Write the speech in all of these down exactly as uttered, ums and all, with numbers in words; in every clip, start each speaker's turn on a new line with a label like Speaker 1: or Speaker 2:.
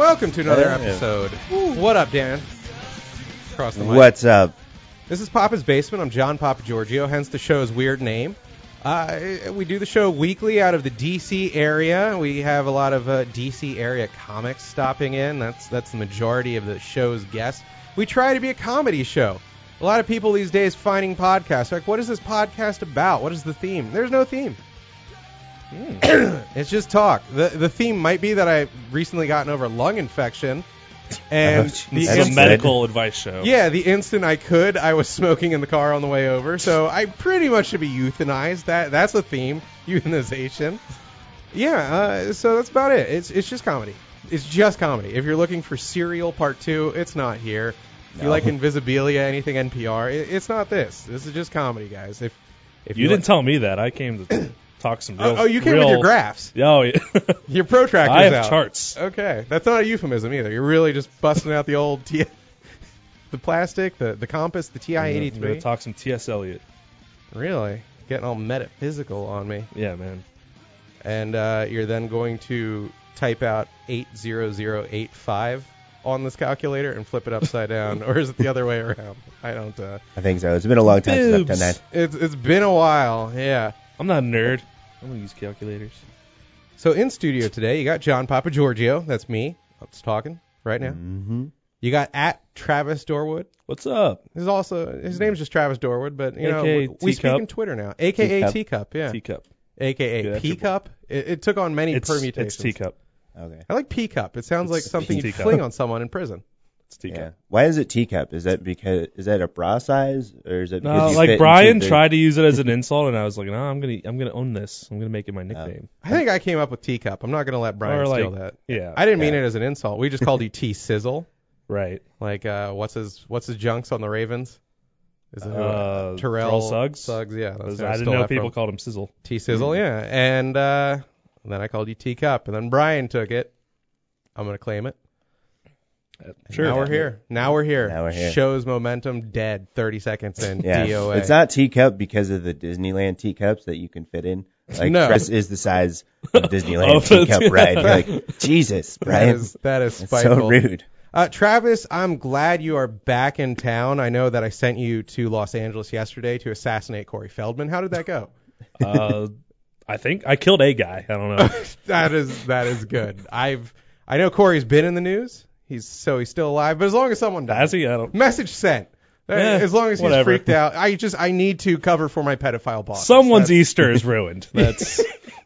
Speaker 1: welcome to another
Speaker 2: Hey.
Speaker 1: episode. What up, Dan? Across the mic.
Speaker 2: What's up?
Speaker 1: This is Papa's Basement. I'm John Papa Giorgio, hence the show's weird name. Uh, we do the show weekly out of the D C area. We have a lot of uh, D C area comics stopping in. That's that's the majority of the show's guests. We try to be a comedy show. A lot of people these days finding podcasts are like, what is this podcast about? What is the theme? There's no theme. Mm. It's just talk. The the theme might be that I recently gotten over a lung infection. And
Speaker 2: Oh,
Speaker 1: the
Speaker 2: that's
Speaker 3: It's a
Speaker 1: instant,
Speaker 3: medical advice show.
Speaker 1: yeah, the instant I could, I was smoking in the car on the way over. So I pretty much should be euthanized. That that's a theme, euthanization. Yeah, uh, so that's about it. It's it's just comedy. It's just comedy. If you're looking for Serial Part Two, it's not here. If you
Speaker 2: No.
Speaker 1: like Invisibilia, anything N P R, it, it's not this. This is just comedy, guys. If if
Speaker 3: You
Speaker 1: you
Speaker 3: didn't
Speaker 1: like-
Speaker 3: tell me that. I came to talk some real.
Speaker 1: oh, oh, you came
Speaker 3: real,
Speaker 1: with your graphs.
Speaker 3: Oh, yeah.
Speaker 1: Your protractor's
Speaker 3: I have
Speaker 1: out.
Speaker 3: charts.
Speaker 1: Okay, that's not a euphemism either. You're really just busting out the old T- the plastic, the the compass, the T I
Speaker 3: I'm going
Speaker 1: eighty-three.
Speaker 3: to talk some T S. Eliot.
Speaker 1: Really getting all metaphysical on me.
Speaker 3: Yeah, man.
Speaker 1: And uh, you're then going to type out eight zero zero eight five on this calculator and flip it upside down, or is it the other way around? I don't. Uh,
Speaker 2: I think so. It's been a long time since I've done
Speaker 3: Boobs.
Speaker 2: that.
Speaker 1: it's it's been a while. Yeah.
Speaker 3: I'm not a nerd. I'm going to use calculators.
Speaker 1: So in studio today, you got John Papa Giorgio. That's me. That's talking right now.
Speaker 2: Mm-hmm.
Speaker 1: You got at Travis Dorwood.
Speaker 3: What's up?
Speaker 1: His also his name's just Travis Dorwood, but you know
Speaker 3: A K A
Speaker 1: we, we speak
Speaker 3: Teacup.
Speaker 1: in Twitter now. A K A
Speaker 2: Teacup.
Speaker 1: Teacup, yeah.
Speaker 3: Teacup.
Speaker 1: A K A
Speaker 3: Good after-
Speaker 1: Peacup. It, it took on many
Speaker 3: It's,
Speaker 1: permutations.
Speaker 3: it's teacup.
Speaker 2: Okay.
Speaker 1: I like Peacup. It sounds like
Speaker 3: It's
Speaker 1: something you
Speaker 3: teacup.
Speaker 1: fling on someone in prison.
Speaker 3: It's teacup.
Speaker 2: Yeah. Why is it teacup? Is that because is that a bra size or is it because
Speaker 3: No,
Speaker 2: you
Speaker 3: like
Speaker 2: fit
Speaker 3: Brian
Speaker 2: into the-
Speaker 3: tried to use it as an insult, and I was like, no, I'm gonna, I'm gonna own this. I'm gonna make it my nickname.
Speaker 1: I think I came up with Teacup. I'm not going to let Brian
Speaker 3: Or,
Speaker 1: steal
Speaker 3: like,
Speaker 1: that.
Speaker 3: Yeah.
Speaker 1: I didn't mean
Speaker 2: Yeah.
Speaker 1: it as an insult. We just called you T Sizzle.
Speaker 3: right.
Speaker 1: Like uh, what's his what's his junks on the Ravens? Is it
Speaker 3: Uh,
Speaker 1: Terrell,
Speaker 3: Terrell Suggs?
Speaker 1: Suggs, yeah. That's who
Speaker 3: I didn't
Speaker 1: stole
Speaker 3: know
Speaker 1: that
Speaker 3: people
Speaker 1: from.
Speaker 3: called him Sizzle.
Speaker 1: T Sizzle, yeah. And uh, then I called you Teacup, and then Brian took it. I'm going to claim it.
Speaker 3: Sure.
Speaker 1: Now we're here. Now we're here.
Speaker 2: Now we're here.
Speaker 1: Show's momentum dead. thirty seconds in.
Speaker 2: Yeah.
Speaker 1: D O A.
Speaker 2: It's not teacup because of the Disneyland teacups that you can fit in. Like
Speaker 1: No.
Speaker 2: Chris is the size of Disneyland
Speaker 3: Oh,
Speaker 2: teacup
Speaker 3: that's-
Speaker 2: ride. You're like, Jesus,
Speaker 1: That
Speaker 2: Brian.
Speaker 1: is that is
Speaker 2: That's
Speaker 1: spiteful.
Speaker 2: so rude.
Speaker 1: Uh, Travis, I'm glad you are back in town. I know that I sent you to Los Angeles yesterday to assassinate Corey Feldman. How did that go?
Speaker 3: Uh, I think I killed a guy. I don't know.
Speaker 1: that is that is good. I've I know Corey's been in the news. He's so he's still alive. But as long as someone dies,
Speaker 3: Has he? I don't.
Speaker 1: message sent. Uh,
Speaker 3: Eh,
Speaker 1: as long as he's
Speaker 3: whatever.
Speaker 1: freaked out, I just I need to cover for my pedophile boss.
Speaker 3: Someone's
Speaker 1: That's-
Speaker 3: Easter is ruined. That's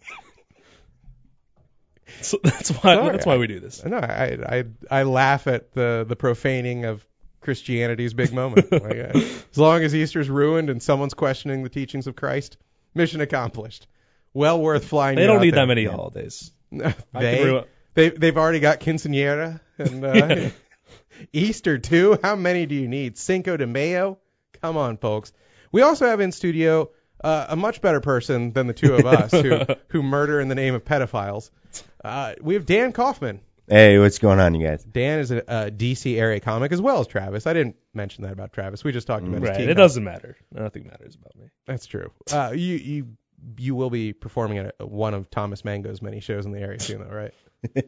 Speaker 3: so that's why
Speaker 1: Sorry,
Speaker 3: that's why we do this.
Speaker 1: No, I, I I laugh at the the profaning of Christianity's big moment. Like, uh, as long as Easter's ruined and someone's questioning the teachings of Christ, mission accomplished. Well worth flying.
Speaker 3: They
Speaker 1: you
Speaker 3: don't
Speaker 1: out
Speaker 3: need
Speaker 1: there.
Speaker 3: that many holidays. I can
Speaker 1: they
Speaker 3: ruin-
Speaker 1: they they've already got quinceañera and uh, Easter too. How many do you need? Cinco de Mayo. Come on, folks. We also have in studio uh, a much better person than the two of us who who murder in the name of pedophiles. Uh, we have Dan Kaufman.
Speaker 2: Hey, what's going on, you guys?
Speaker 1: Dan is a, a D C area comic as well as Travis. I didn't mention that about Travis. We just talked about his
Speaker 3: Right.
Speaker 1: team.
Speaker 3: It doesn't matter. Nothing matters about me.
Speaker 1: That's true. Uh, you you you will be performing at a, one of Thomas Mango's many shows in the area soon, though, right?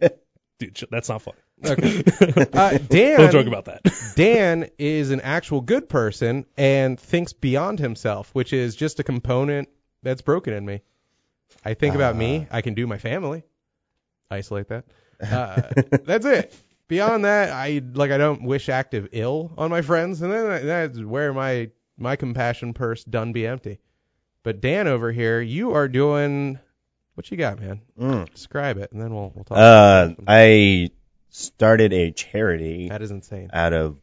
Speaker 3: Dude, sh- that's not funny.
Speaker 1: Okay. Uh, Dan,
Speaker 3: Don't joke about that.
Speaker 1: Dan is an actual good person and thinks beyond himself, which is just a component that's broken in me. I think about me. I can do my family. Isolate that. Uh, that's it. Beyond that, I like I don't wish active ill on my friends, and then I- that's where my my compassion purse done be empty. But Dan over here, you are doing what you got, man.
Speaker 2: Mm.
Speaker 1: Describe it, and then we'll we'll talk.
Speaker 2: Uh,
Speaker 1: about it.
Speaker 2: I started a charity
Speaker 1: That is insane.
Speaker 2: out of,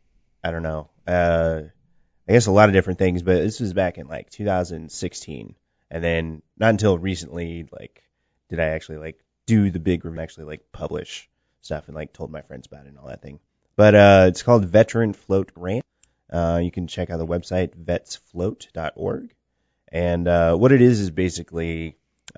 Speaker 2: I don't know, uh, I guess a lot of different things, but this was back in like two thousand sixteen. And then not until recently, like, did I actually like do the big room, actually like publish stuff and like told my friends about it and all that thing. But, uh, it's called Veteran Float Grant. Uh, you can check out the website vets float dot org. And, uh, what it is is basically,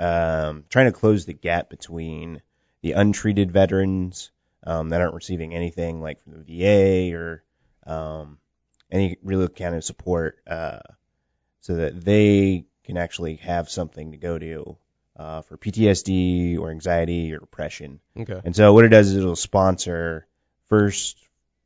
Speaker 2: um, trying to close the gap between the untreated veterans, um, that aren't receiving anything like from the V A or, um, any real kind of support, uh, so that they can actually have something to go to uh, for P T S D or anxiety or depression.
Speaker 1: Okay.
Speaker 2: And so what it does is it'll sponsor first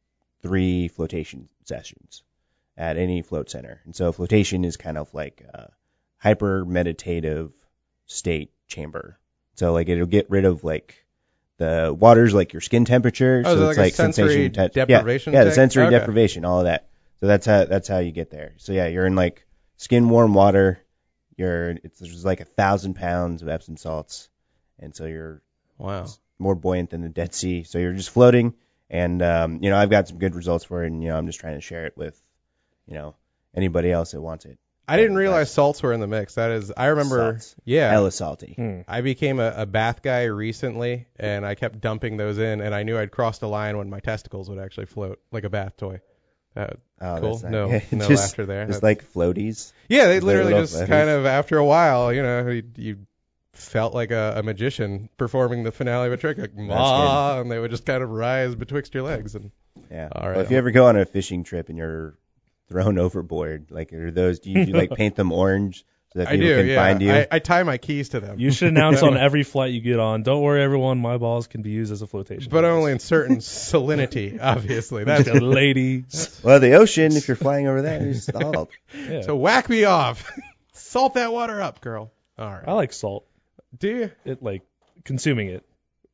Speaker 2: three flotation sessions at any float center. And so flotation is kind of like a hyper meditative state chamber. So like it'll get rid of like the water's like your skin temperature.
Speaker 1: Oh,
Speaker 2: so
Speaker 1: is
Speaker 2: it's
Speaker 1: it like a
Speaker 2: like
Speaker 1: sensory
Speaker 2: sensation touch.
Speaker 1: deprivation
Speaker 2: Yeah, yeah the
Speaker 1: thing?
Speaker 2: sensory
Speaker 1: Okay.
Speaker 2: deprivation, all of that. So that's how that's how you get there. So yeah, you're in like skin warm water. You're it's there's like a thousand pounds of Epsom salts, and so you're
Speaker 1: Wow.
Speaker 2: more buoyant than the Dead Sea. So you're just floating, and um, you know I've got some good results for it, and you know I'm just trying to share it with you know anybody else that wants it.
Speaker 1: I didn't realize salts were in the mix. That is, I remember,
Speaker 2: Salts.
Speaker 1: yeah.
Speaker 2: Hella salty.
Speaker 3: Hmm.
Speaker 1: I became a, a bath guy recently, and I kept dumping those in, and I knew I'd crossed a line when my testicles would actually float like a bath toy. Uh,
Speaker 2: Oh,
Speaker 1: cool.
Speaker 2: that's not-
Speaker 1: No,
Speaker 2: yeah,
Speaker 1: no
Speaker 2: just,
Speaker 1: laughter there.
Speaker 2: Just
Speaker 1: That's-
Speaker 2: like floaties.
Speaker 1: yeah, they
Speaker 2: just like
Speaker 1: literally
Speaker 2: little
Speaker 1: just
Speaker 2: floaties.
Speaker 1: kind of after a while, you know, you, you felt like a, a magician performing the finale of a trick, like ma, and they would just kind of rise betwixt your legs. And
Speaker 2: Yeah.
Speaker 1: All
Speaker 2: Well,
Speaker 1: right.
Speaker 2: if you ever go on a fishing trip and you're thrown overboard, like are those? Do you, do you like paint them orange so that
Speaker 1: I
Speaker 2: people
Speaker 1: do,
Speaker 2: can
Speaker 1: yeah.
Speaker 2: find you?
Speaker 1: I, I tie my keys to them.
Speaker 3: You should announce on every flight you get on. Don't worry, everyone. My balls can be used as a flotation.
Speaker 1: but
Speaker 3: device.
Speaker 1: only in certain salinity, obviously. That's
Speaker 3: Just a lady.
Speaker 2: Well, the ocean, if you're flying over there, is salt.
Speaker 3: Yeah.
Speaker 1: so whack me off. Salt that water up, girl. All right.
Speaker 3: I like salt.
Speaker 1: Do you?
Speaker 3: It like consuming it.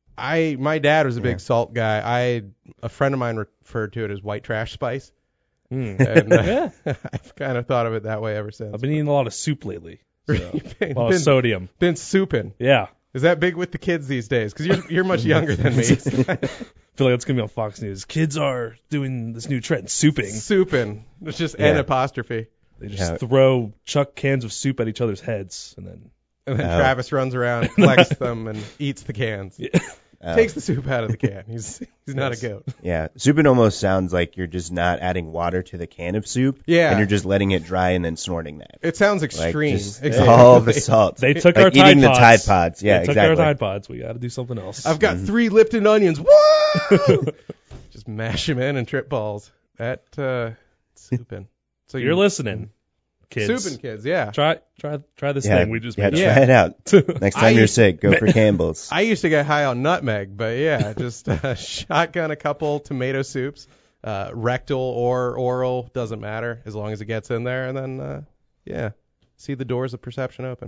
Speaker 1: I my dad was a big
Speaker 2: Yeah.
Speaker 1: salt guy. I a friend of mine referred to it as white trash spice,
Speaker 3: Mm.
Speaker 1: and uh,
Speaker 3: Yeah.
Speaker 1: I've kind of thought of it that way ever since.
Speaker 3: I've been eating a lot of soup lately. So.
Speaker 1: You've been,
Speaker 3: A lot
Speaker 1: been,
Speaker 3: of sodium.
Speaker 1: been souping.
Speaker 3: Yeah.
Speaker 1: Is that big with the kids these days? Because you're you're much younger than me.
Speaker 3: I feel like it's gonna be on Fox News. Kids are doing this new trend, souping.
Speaker 1: Souping. It's just
Speaker 2: Yeah.
Speaker 1: an apostrophe.
Speaker 3: They just
Speaker 2: Yeah.
Speaker 3: throw chuck cans of soup at each other's heads, and then
Speaker 1: And then
Speaker 2: Oh.
Speaker 1: Travis runs around, collects them, and eats the cans.
Speaker 3: Yeah.
Speaker 2: Uh,
Speaker 1: Takes the soup out of the can. He's he's not
Speaker 3: Yes.
Speaker 1: a goat.
Speaker 2: Yeah, souping almost sounds like you're just not adding water to the can of soup.
Speaker 1: Yeah.
Speaker 2: And you're just letting it dry and then snorting that.
Speaker 1: It sounds
Speaker 2: Like
Speaker 1: extreme.
Speaker 2: just
Speaker 1: Exactly.
Speaker 2: all the salt.
Speaker 3: they took
Speaker 2: like
Speaker 3: our
Speaker 2: eating
Speaker 3: Tide
Speaker 2: the
Speaker 3: Pods.
Speaker 2: Tide Pods. Yeah,
Speaker 3: they took
Speaker 2: exactly.
Speaker 3: our Tide Pods. We got to do something else.
Speaker 1: I've got
Speaker 2: Mhm.
Speaker 1: three Lipton onions. Whoa! Just mash them in and trip balls. That uh, souping. So
Speaker 3: You're listening, kids.
Speaker 1: Souping kids, yeah.
Speaker 3: Try try try this
Speaker 2: Yeah,
Speaker 3: thing we just
Speaker 2: yeah,
Speaker 3: made.
Speaker 1: Yeah.
Speaker 2: try it out. Next time
Speaker 1: I
Speaker 2: you're
Speaker 1: used-
Speaker 2: sick, go for Campbell's.
Speaker 1: I used to get high on nutmeg, but yeah, just uh, shotgun a couple tomato soups, uh, rectal or oral, doesn't matter as long as it gets in there, and then uh, yeah, see the doors of perception open.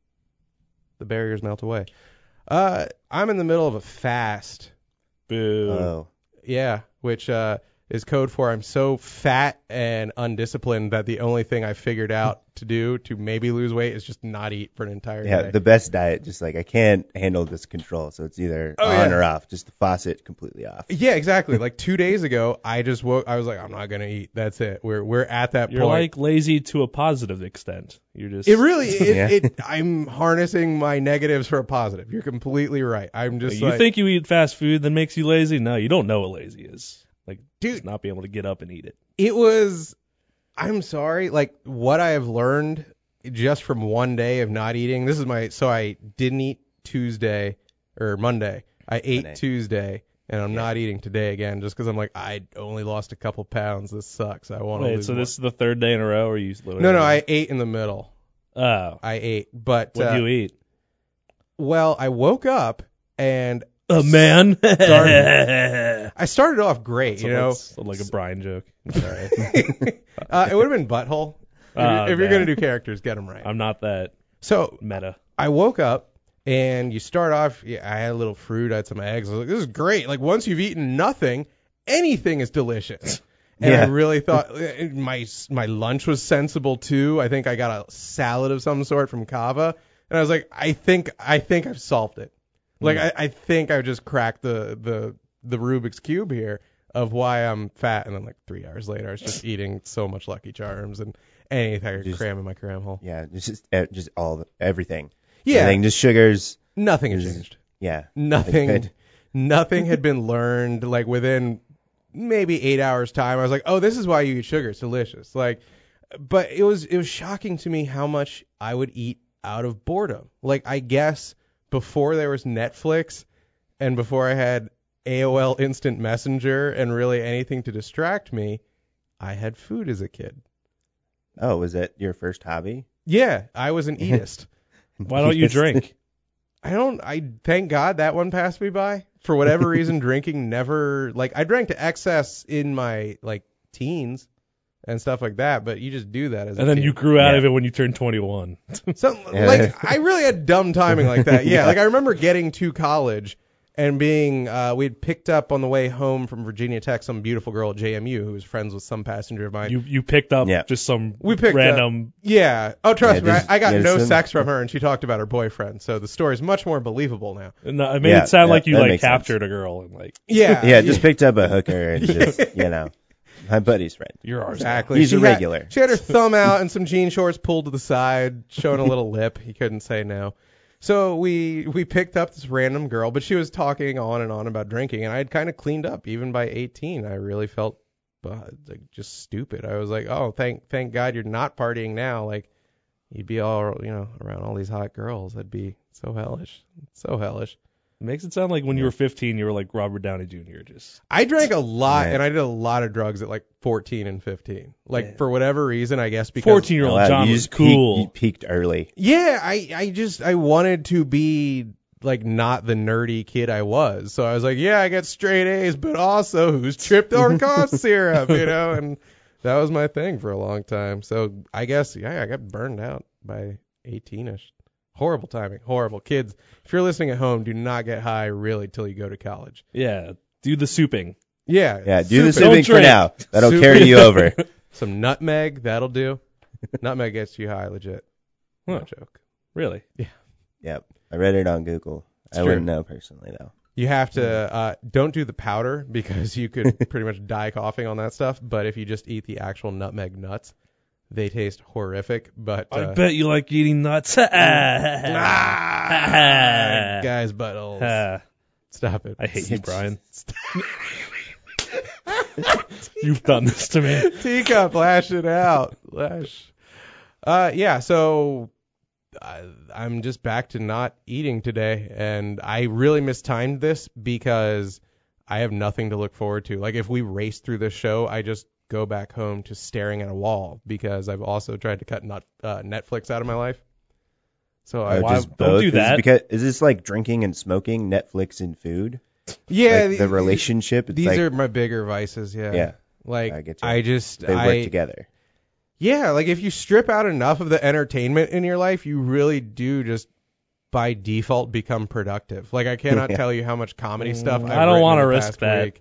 Speaker 1: The barriers melt away. Uh, I'm in the middle of a fast.
Speaker 3: Boo.
Speaker 2: Oh,
Speaker 1: Yeah, which uh, is code for I'm so fat and undisciplined that the only thing I figured out to do to maybe lose weight is just not eat for an entire
Speaker 2: yeah,
Speaker 1: day.
Speaker 2: the best diet. Just like I can't handle this control, so it's either
Speaker 1: Oh,
Speaker 2: on
Speaker 1: yeah.
Speaker 2: or off. Just the faucet completely off.
Speaker 1: Yeah, exactly. Like two days ago, I just woke. I was like, I'm not gonna eat. That's it. We're we're at that
Speaker 3: You're
Speaker 1: point.
Speaker 3: like lazy to a positive extent. You're just
Speaker 1: it really. It,
Speaker 2: Yeah.
Speaker 1: it. I'm harnessing my negatives for a positive. You're completely right. I'm just
Speaker 3: you
Speaker 1: like,
Speaker 3: think you eat fast food that makes you lazy? No, you don't know what lazy is. Like
Speaker 1: Dude.
Speaker 3: just not being able to get up and eat it.
Speaker 1: it was. I'm sorry. Like what I have learned just from one day of not eating. This is my. So I didn't eat Tuesday or Monday. I ate
Speaker 2: Monday.
Speaker 1: Tuesday. And I'm
Speaker 2: Yeah.
Speaker 1: not eating today again just because I'm like, I only lost a couple pounds. This sucks. I want to
Speaker 3: Wait,
Speaker 1: lose
Speaker 3: so
Speaker 1: more.
Speaker 3: this is the third day in a row, or you?
Speaker 1: No, no, I ate in the middle.
Speaker 3: Oh,
Speaker 1: I ate, but
Speaker 3: what
Speaker 1: uh,
Speaker 3: do you eat?
Speaker 1: well, I woke up and
Speaker 3: A man.
Speaker 1: I started off great, you know.
Speaker 3: Sounds like a Brian joke. I'm sorry.
Speaker 1: uh, it would have been butthole. If,
Speaker 3: Oh,
Speaker 1: you're, if you're
Speaker 3: man.
Speaker 1: gonna do characters, get them right.
Speaker 3: I'm not that
Speaker 1: So
Speaker 3: meta.
Speaker 1: I woke up and you start off. Yeah, I had a little fruit. I had some eggs. I was like, this is great. Like once you've eaten nothing, anything is delicious. And I
Speaker 2: Yeah.
Speaker 1: really thought my my lunch was sensible too. I think I got a salad of some sort from Kava, and I was like, I think I think I've solved it. Like I, I think I've just cracked the, the the Rubik's cube here of why I'm fat. And then like three hours later, I was just eating so much Lucky Charms and anything I could
Speaker 2: Just-
Speaker 1: cram in my cram hole.
Speaker 2: Yeah, just eh, just all the, everything.
Speaker 1: Yeah,
Speaker 2: Everything, just sugars.
Speaker 1: nothing has
Speaker 2: Just-
Speaker 1: changed.
Speaker 2: Yeah.
Speaker 1: Nothing,
Speaker 2: Good.
Speaker 1: nothing had been learned. Like within maybe eight hours time, I was like, oh, this is why you eat sugar. It's delicious. Like, but it was it was shocking to me how much I would eat out of boredom. Like I guess before there was Netflix and before I had A O L Instant Messenger and really anything to distract me, I had food as a kid.
Speaker 2: Oh, was that your first hobby?
Speaker 1: Yeah, I was an eatist.
Speaker 3: Why don't you drink?
Speaker 1: I don't. I thank God that one passed me by. For whatever reason, drinking never like I drank to excess in my like teens and stuff like that. But you just do that as.
Speaker 3: And
Speaker 1: a
Speaker 3: then
Speaker 1: teen.
Speaker 3: you grew out
Speaker 2: Yeah.
Speaker 3: of it when you turned twenty-one.
Speaker 1: So like I really had dumb timing like that. Yeah,
Speaker 2: Yeah.
Speaker 1: like I remember getting to college and being uh, we had picked up on the way home from Virginia Tech some beautiful girl at J M U who was friends with some passenger of mine.
Speaker 3: You you picked up
Speaker 2: Yeah.
Speaker 3: just some
Speaker 1: We picked
Speaker 3: random.
Speaker 1: Yeah. Oh, trust
Speaker 2: Yeah,
Speaker 1: me, I,
Speaker 2: just-
Speaker 1: I got
Speaker 2: yeah,
Speaker 1: no
Speaker 2: some-
Speaker 1: sex from her, and she talked about her boyfriend. So the story's much more believable now.
Speaker 3: No, I made
Speaker 2: Yeah,
Speaker 3: it sound
Speaker 2: yeah,
Speaker 3: like you
Speaker 2: that
Speaker 3: like
Speaker 2: makes sense.
Speaker 3: captured a girl and like
Speaker 1: Yeah.
Speaker 2: Yeah, just picked up a hooker and just, you know, my buddy's friend.
Speaker 3: you're ours. now.
Speaker 1: Exactly.
Speaker 2: He's
Speaker 1: She
Speaker 2: a
Speaker 1: had-
Speaker 2: regular.
Speaker 1: she had her thumb out and some jean shorts pulled to the side, showing a little lip. He couldn't say no. So we we picked up this random girl, but she was talking on and on about drinking, and I had kind of cleaned up. Even by eighteen, I really felt uh, like just stupid. I was like, oh, thank thank God you're not partying now. Like you'd be all you know around all these hot girls. That'd be so hellish, so hellish.
Speaker 3: It makes it sound like when you were fifteen, you were like Robert Downey Junior Just
Speaker 1: I drank a lot,
Speaker 2: Right.
Speaker 1: and I did a lot of drugs at like fourteen and fifteen. Like
Speaker 3: Yeah.
Speaker 1: for whatever reason, I guess because
Speaker 3: fourteen year old
Speaker 2: Wow,
Speaker 3: John
Speaker 2: you
Speaker 3: was
Speaker 2: just peaked-
Speaker 3: cool.
Speaker 2: you peaked early.
Speaker 1: Yeah, I, I just I wanted to be like not the nerdy kid I was. So I was like, yeah, I got straight A's, but also who's tripped on cough syrup, you know, and that was my thing for a long time. So I guess yeah, I got burned out by eighteen-ish. Horrible timing, horrible. Kids, if you're listening at home, do not get high really till you go to college.
Speaker 3: Yeah, do the souping.
Speaker 1: Yeah,
Speaker 2: Yeah, do the
Speaker 1: super-
Speaker 3: Don't
Speaker 2: sipping for
Speaker 3: drink.
Speaker 2: now. That'll
Speaker 1: Super-
Speaker 2: carry you over.
Speaker 1: Some nutmeg, that'll do. Nutmeg gets you high, legit. No
Speaker 3: Huh.
Speaker 1: joke.
Speaker 3: Really?
Speaker 2: Yep. I read it on Google.
Speaker 1: It's
Speaker 2: I
Speaker 1: true.
Speaker 2: wouldn't know personally though.
Speaker 1: You have to uh, don't do the powder because you could pretty much die coughing on that stuff. But if you just eat the actual nutmeg nuts, they taste horrific. But
Speaker 3: I
Speaker 1: uh,
Speaker 3: bet you like eating nuts.
Speaker 1: ah, guys, buttholes.
Speaker 3: Ah,
Speaker 1: Stop it.
Speaker 3: I hate you, Brian. You've done this to me.
Speaker 1: Teacup, lash it out. Lash. Uh, yeah. So I, I'm just back to not eating today, and I really mistimed this because I have nothing to look forward to. Like if we race through this show, I just go back home to staring at a wall because I've also tried to cut not, uh, Netflix out of my life. So I
Speaker 2: Or
Speaker 3: why-
Speaker 2: just
Speaker 3: don't
Speaker 2: both?
Speaker 3: do
Speaker 2: Is it
Speaker 3: that.
Speaker 2: Because, is this like drinking and smoking, Netflix and food?
Speaker 1: yeah
Speaker 2: Like the relationship? It's
Speaker 1: These
Speaker 2: like,
Speaker 1: are my bigger vices. Yeah.
Speaker 2: Yeah.
Speaker 1: Like
Speaker 2: I get you.
Speaker 1: I just
Speaker 2: they work
Speaker 1: I
Speaker 2: together.
Speaker 1: yeah like if you strip out enough of the entertainment in your life, you really do just by default become productive. Like I cannot
Speaker 2: Yeah.
Speaker 1: tell you how much comedy stuff
Speaker 3: Mm,
Speaker 1: I've
Speaker 3: I don't
Speaker 1: want to
Speaker 3: risk that.
Speaker 1: Week.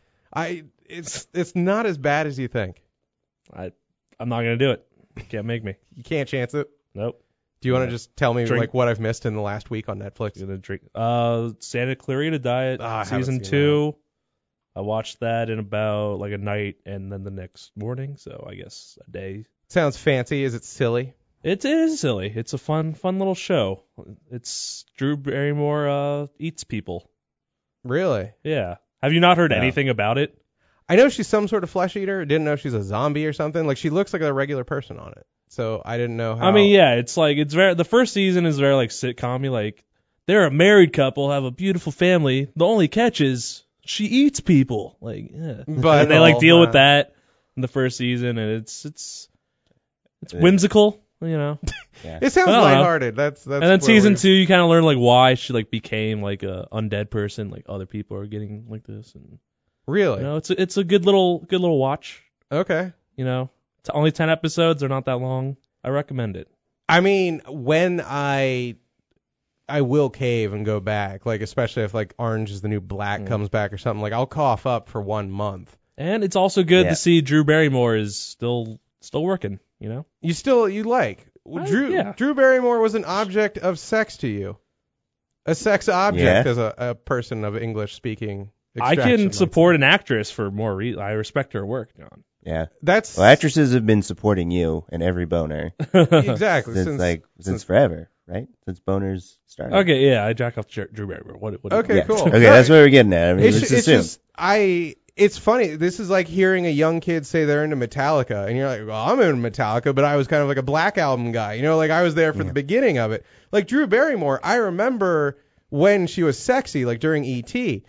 Speaker 1: I it's it's not as bad as you think.
Speaker 3: I, I'm not gonna do it. Can't make me.
Speaker 1: You can't chance it.
Speaker 3: Nope.
Speaker 1: Do you want
Speaker 3: Yeah.
Speaker 1: to just tell me
Speaker 3: Drink-
Speaker 1: like what I've missed in the last week on Netflix?
Speaker 3: I'm gonna drink. Uh, Santa Clarita Diet
Speaker 1: Ah, I haven't
Speaker 3: season
Speaker 1: seen
Speaker 3: two. I watched that in about like a night and then the next morning. So I guess a day.
Speaker 1: Sounds fancy. Is it silly?
Speaker 3: It is silly. It's a fun, fun little show. It's Drew Barrymore uh, eats people.
Speaker 1: Really?
Speaker 3: Yeah. Have you not heard
Speaker 2: No.
Speaker 3: anything about it?
Speaker 1: I know she's some sort of flesh eater. Didn't know she's a zombie or something. Like she looks like a regular person on it. So I didn't know how.
Speaker 3: I mean, yeah, it's like it's very. The first season is very like sitcom-y. Like they're a married couple, have a beautiful family. The only catch is she eats people. Like, yeah.
Speaker 1: But
Speaker 3: and they like deal
Speaker 1: uh,
Speaker 3: with that in the first season, and it's it's it's
Speaker 2: Uh,
Speaker 3: whimsical, you know.
Speaker 2: Yeah.
Speaker 1: It sounds
Speaker 3: I don't know.
Speaker 1: lighthearted. That's that's.
Speaker 3: And then
Speaker 1: where
Speaker 3: season
Speaker 1: we're-
Speaker 3: two, you kind of learn like why she like became like a undead person. Like other people are getting like this, and
Speaker 1: Really?
Speaker 3: you know, it's a, it's a good little good little watch.
Speaker 1: Okay.
Speaker 3: You know, it's only ten episodes. They're not that long. I recommend it.
Speaker 1: I mean, when I I will cave and go back, like especially if like Orange is the New Black
Speaker 3: Mm.
Speaker 1: comes back or something, like I'll cough up for one month.
Speaker 3: And it's also good
Speaker 2: Yeah.
Speaker 3: to see Drew Barrymore is still still working. You know.
Speaker 1: You still you like
Speaker 3: I-
Speaker 1: Drew
Speaker 3: yeah.
Speaker 1: Drew Barrymore was an object of sex to you, a sex object
Speaker 2: Yeah.
Speaker 1: as a, a person of English speaking.
Speaker 3: I can support an actress for more reason. I respect her work, John.
Speaker 2: Yeah.
Speaker 1: That's
Speaker 2: Well, actresses have been supporting you and every boner
Speaker 1: exactly
Speaker 2: since,
Speaker 1: since
Speaker 2: like since,
Speaker 1: since-
Speaker 2: forever, right? Since boners started.
Speaker 3: Okay, yeah, I jack off Jer- Drew Barrymore. What? what
Speaker 1: Okay,
Speaker 2: Yeah.
Speaker 1: cool.
Speaker 2: Okay,
Speaker 1: No,
Speaker 2: that's what we're getting at. I mean,
Speaker 1: It's,
Speaker 2: let's
Speaker 1: it's
Speaker 2: assume.
Speaker 1: just I. It's funny. This is like hearing a young kid say they're into Metallica, and you're like, "Well, I'm into Metallica, but I was kind of like a Black Album guy." You know, like I was there for the beginning of it. Like Drew Barrymore, I remember when she was sexy, like during E T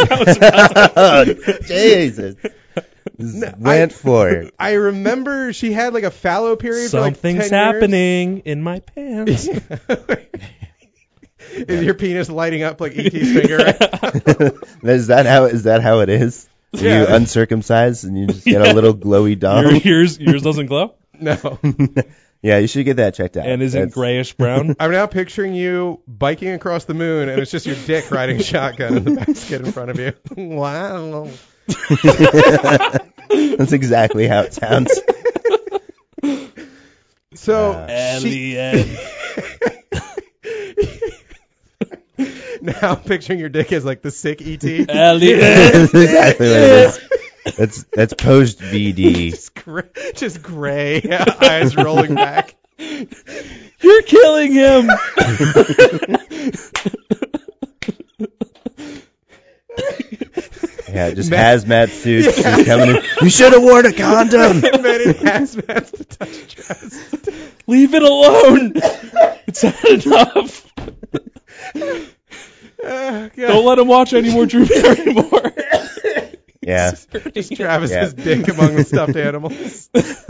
Speaker 2: Oh, Jesus.
Speaker 1: No,
Speaker 2: Went
Speaker 1: I-
Speaker 2: for it.
Speaker 1: I remember she had like a fallow period for like ten
Speaker 3: Something's
Speaker 1: years.
Speaker 3: happening in my pants.
Speaker 1: Is your penis lighting up like E T's finger?
Speaker 2: is that how is that how it is? Are
Speaker 1: Yeah.
Speaker 2: you uncircumcised and you just get
Speaker 3: Yeah.
Speaker 2: a little glowy dong?
Speaker 3: Your, yours, yours doesn't glow
Speaker 1: No.
Speaker 2: Yeah, you should get that checked out.
Speaker 3: and isn't
Speaker 2: That's-
Speaker 3: grayish brown.
Speaker 1: I'm now picturing you biking across the moon, and it's just your dick riding shotgun in the basket in front of you. Wow.
Speaker 2: That's exactly how it sounds.
Speaker 1: So
Speaker 2: Uh,
Speaker 1: she,
Speaker 3: Elliot.
Speaker 1: now I'm picturing your dick as like the sick E T.
Speaker 3: Elliot.
Speaker 2: That's exactly what it is. That's that's post V D.
Speaker 1: just, gray, just gray, eyes rolling back.
Speaker 3: You're killing him.
Speaker 2: Yeah, just
Speaker 1: Man.
Speaker 2: hazmat suits just coming in. You should have worn a condom.
Speaker 1: Men in hazmats to touch chest.
Speaker 3: Leave it alone. It's not enough.
Speaker 1: Uh, God.
Speaker 3: Don't let him watch any more Drew Barrymore.
Speaker 2: Yeah.
Speaker 1: Just Travis's
Speaker 2: Yeah.
Speaker 1: dick among the stuffed animals.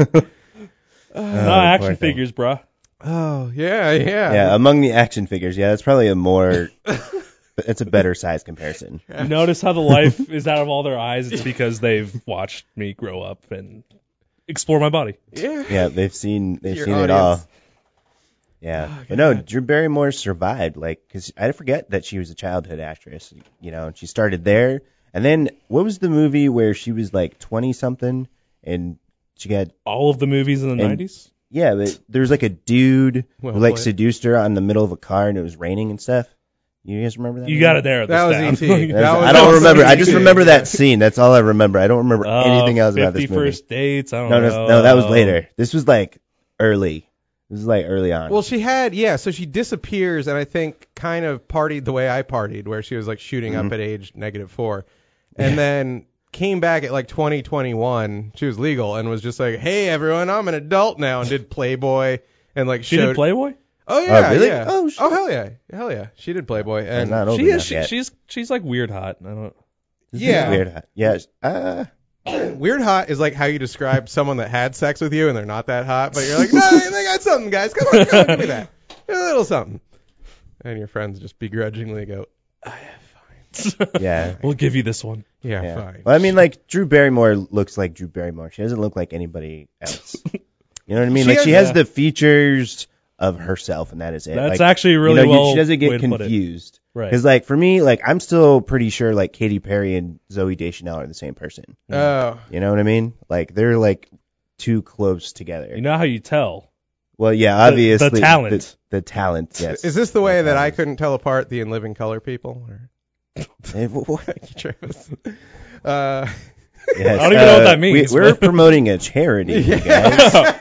Speaker 3: No,
Speaker 2: Oh,
Speaker 3: action
Speaker 2: poor thing.
Speaker 3: figures, bruh.
Speaker 1: Oh, yeah, yeah.
Speaker 2: Yeah, among the action figures, yeah, that's probably a more. It's a better size comparison.
Speaker 3: You notice how the life is out of all their eyes? It's because they've watched me grow up and explore my body.
Speaker 1: Yeah.
Speaker 2: Yeah, they've seen they've
Speaker 1: Your
Speaker 2: seen it
Speaker 1: audience.
Speaker 2: all. Yeah,
Speaker 1: Oh,
Speaker 2: but no,
Speaker 1: God.
Speaker 2: Drew Barrymore survived, like, because I forget that she was a childhood actress. You know, and she started there, and then what was the movie where she was like twenty something, and she got
Speaker 3: All of the movies in the
Speaker 2: And-
Speaker 3: nineties?
Speaker 2: yeah, but there was like a dude
Speaker 1: Well
Speaker 2: who like
Speaker 1: played.
Speaker 2: seduced her out in the middle of a car, and it was raining and stuff. You guys remember that?
Speaker 3: You
Speaker 2: movie?
Speaker 3: got it there.
Speaker 1: That was
Speaker 3: this
Speaker 1: E T.
Speaker 3: down.
Speaker 1: That
Speaker 2: That's-
Speaker 1: was
Speaker 2: I don't
Speaker 1: also
Speaker 2: remember. I just
Speaker 1: E T.
Speaker 2: remember that scene. That's all I remember. I don't remember
Speaker 3: Oh,
Speaker 2: anything else about this
Speaker 3: fifty
Speaker 2: movie.
Speaker 3: First Dates. I don't
Speaker 2: No,
Speaker 3: know.
Speaker 2: no, no, that was later. This was like early. This was like early on.
Speaker 1: Well, she had, yeah, so she disappears, and I think kind of partied the way I partied, where she was like shooting
Speaker 2: Mm-hmm.
Speaker 1: up at age negative four. And then came back at like twenty twenty-one. She was legal and was just like, hey, everyone, I'm an adult now, and did Playboy and like
Speaker 3: She
Speaker 1: showed.
Speaker 3: did Playboy?
Speaker 1: Oh, yeah.
Speaker 2: really?
Speaker 1: Yeah.
Speaker 2: Oh, shit.
Speaker 1: oh, hell yeah. Hell yeah. She did Playboy.
Speaker 2: I'm
Speaker 1: And
Speaker 2: not old
Speaker 3: She
Speaker 2: enough
Speaker 3: is. She,
Speaker 2: yet.
Speaker 3: she's she's like weird hot. I don't.
Speaker 2: This is
Speaker 1: yeah.
Speaker 2: weird. Yeah. Uh,
Speaker 1: Weird hot is like how you describe someone that had sex with you and they're not that hot, but you're like, no, they got something, guys. Come on, come on, give me that. A little something. And your friends just begrudgingly go, ah, fine.
Speaker 2: yeah.
Speaker 3: We'll give you this one.
Speaker 1: Yeah,
Speaker 2: Yeah.
Speaker 1: fine.
Speaker 2: Well, I mean, like Drew Barrymore looks like Drew Barrymore. She doesn't look like anybody else. You know what I mean?
Speaker 1: She
Speaker 2: like
Speaker 1: has-
Speaker 2: she has
Speaker 3: yeah.
Speaker 2: the features of herself, and that is it.
Speaker 3: That's
Speaker 2: like,
Speaker 3: actually really
Speaker 2: you know, you-
Speaker 3: well.
Speaker 2: she doesn't
Speaker 3: way
Speaker 2: get
Speaker 3: to put it.
Speaker 2: confused.
Speaker 3: Right.
Speaker 2: Because like for me, like I'm still pretty sure like Katy Perry and Zooey Deschanel are the same person.
Speaker 1: Oh,
Speaker 2: You know what I mean? Like they're like too close together.
Speaker 3: You know how you tell?
Speaker 2: Well, yeah,
Speaker 3: The-
Speaker 2: obviously
Speaker 3: the talent.
Speaker 2: The, the talent, yes.
Speaker 1: is this the way that I
Speaker 2: talent.
Speaker 1: couldn't tell apart the In Living Color people? Or...
Speaker 2: Eh, wh- wh-
Speaker 1: Thank you, Travis. Uh,
Speaker 2: yes,
Speaker 3: I don't even know what that
Speaker 2: uh,
Speaker 3: means,
Speaker 2: We, we're
Speaker 3: but-
Speaker 2: promoting a charity, you guys.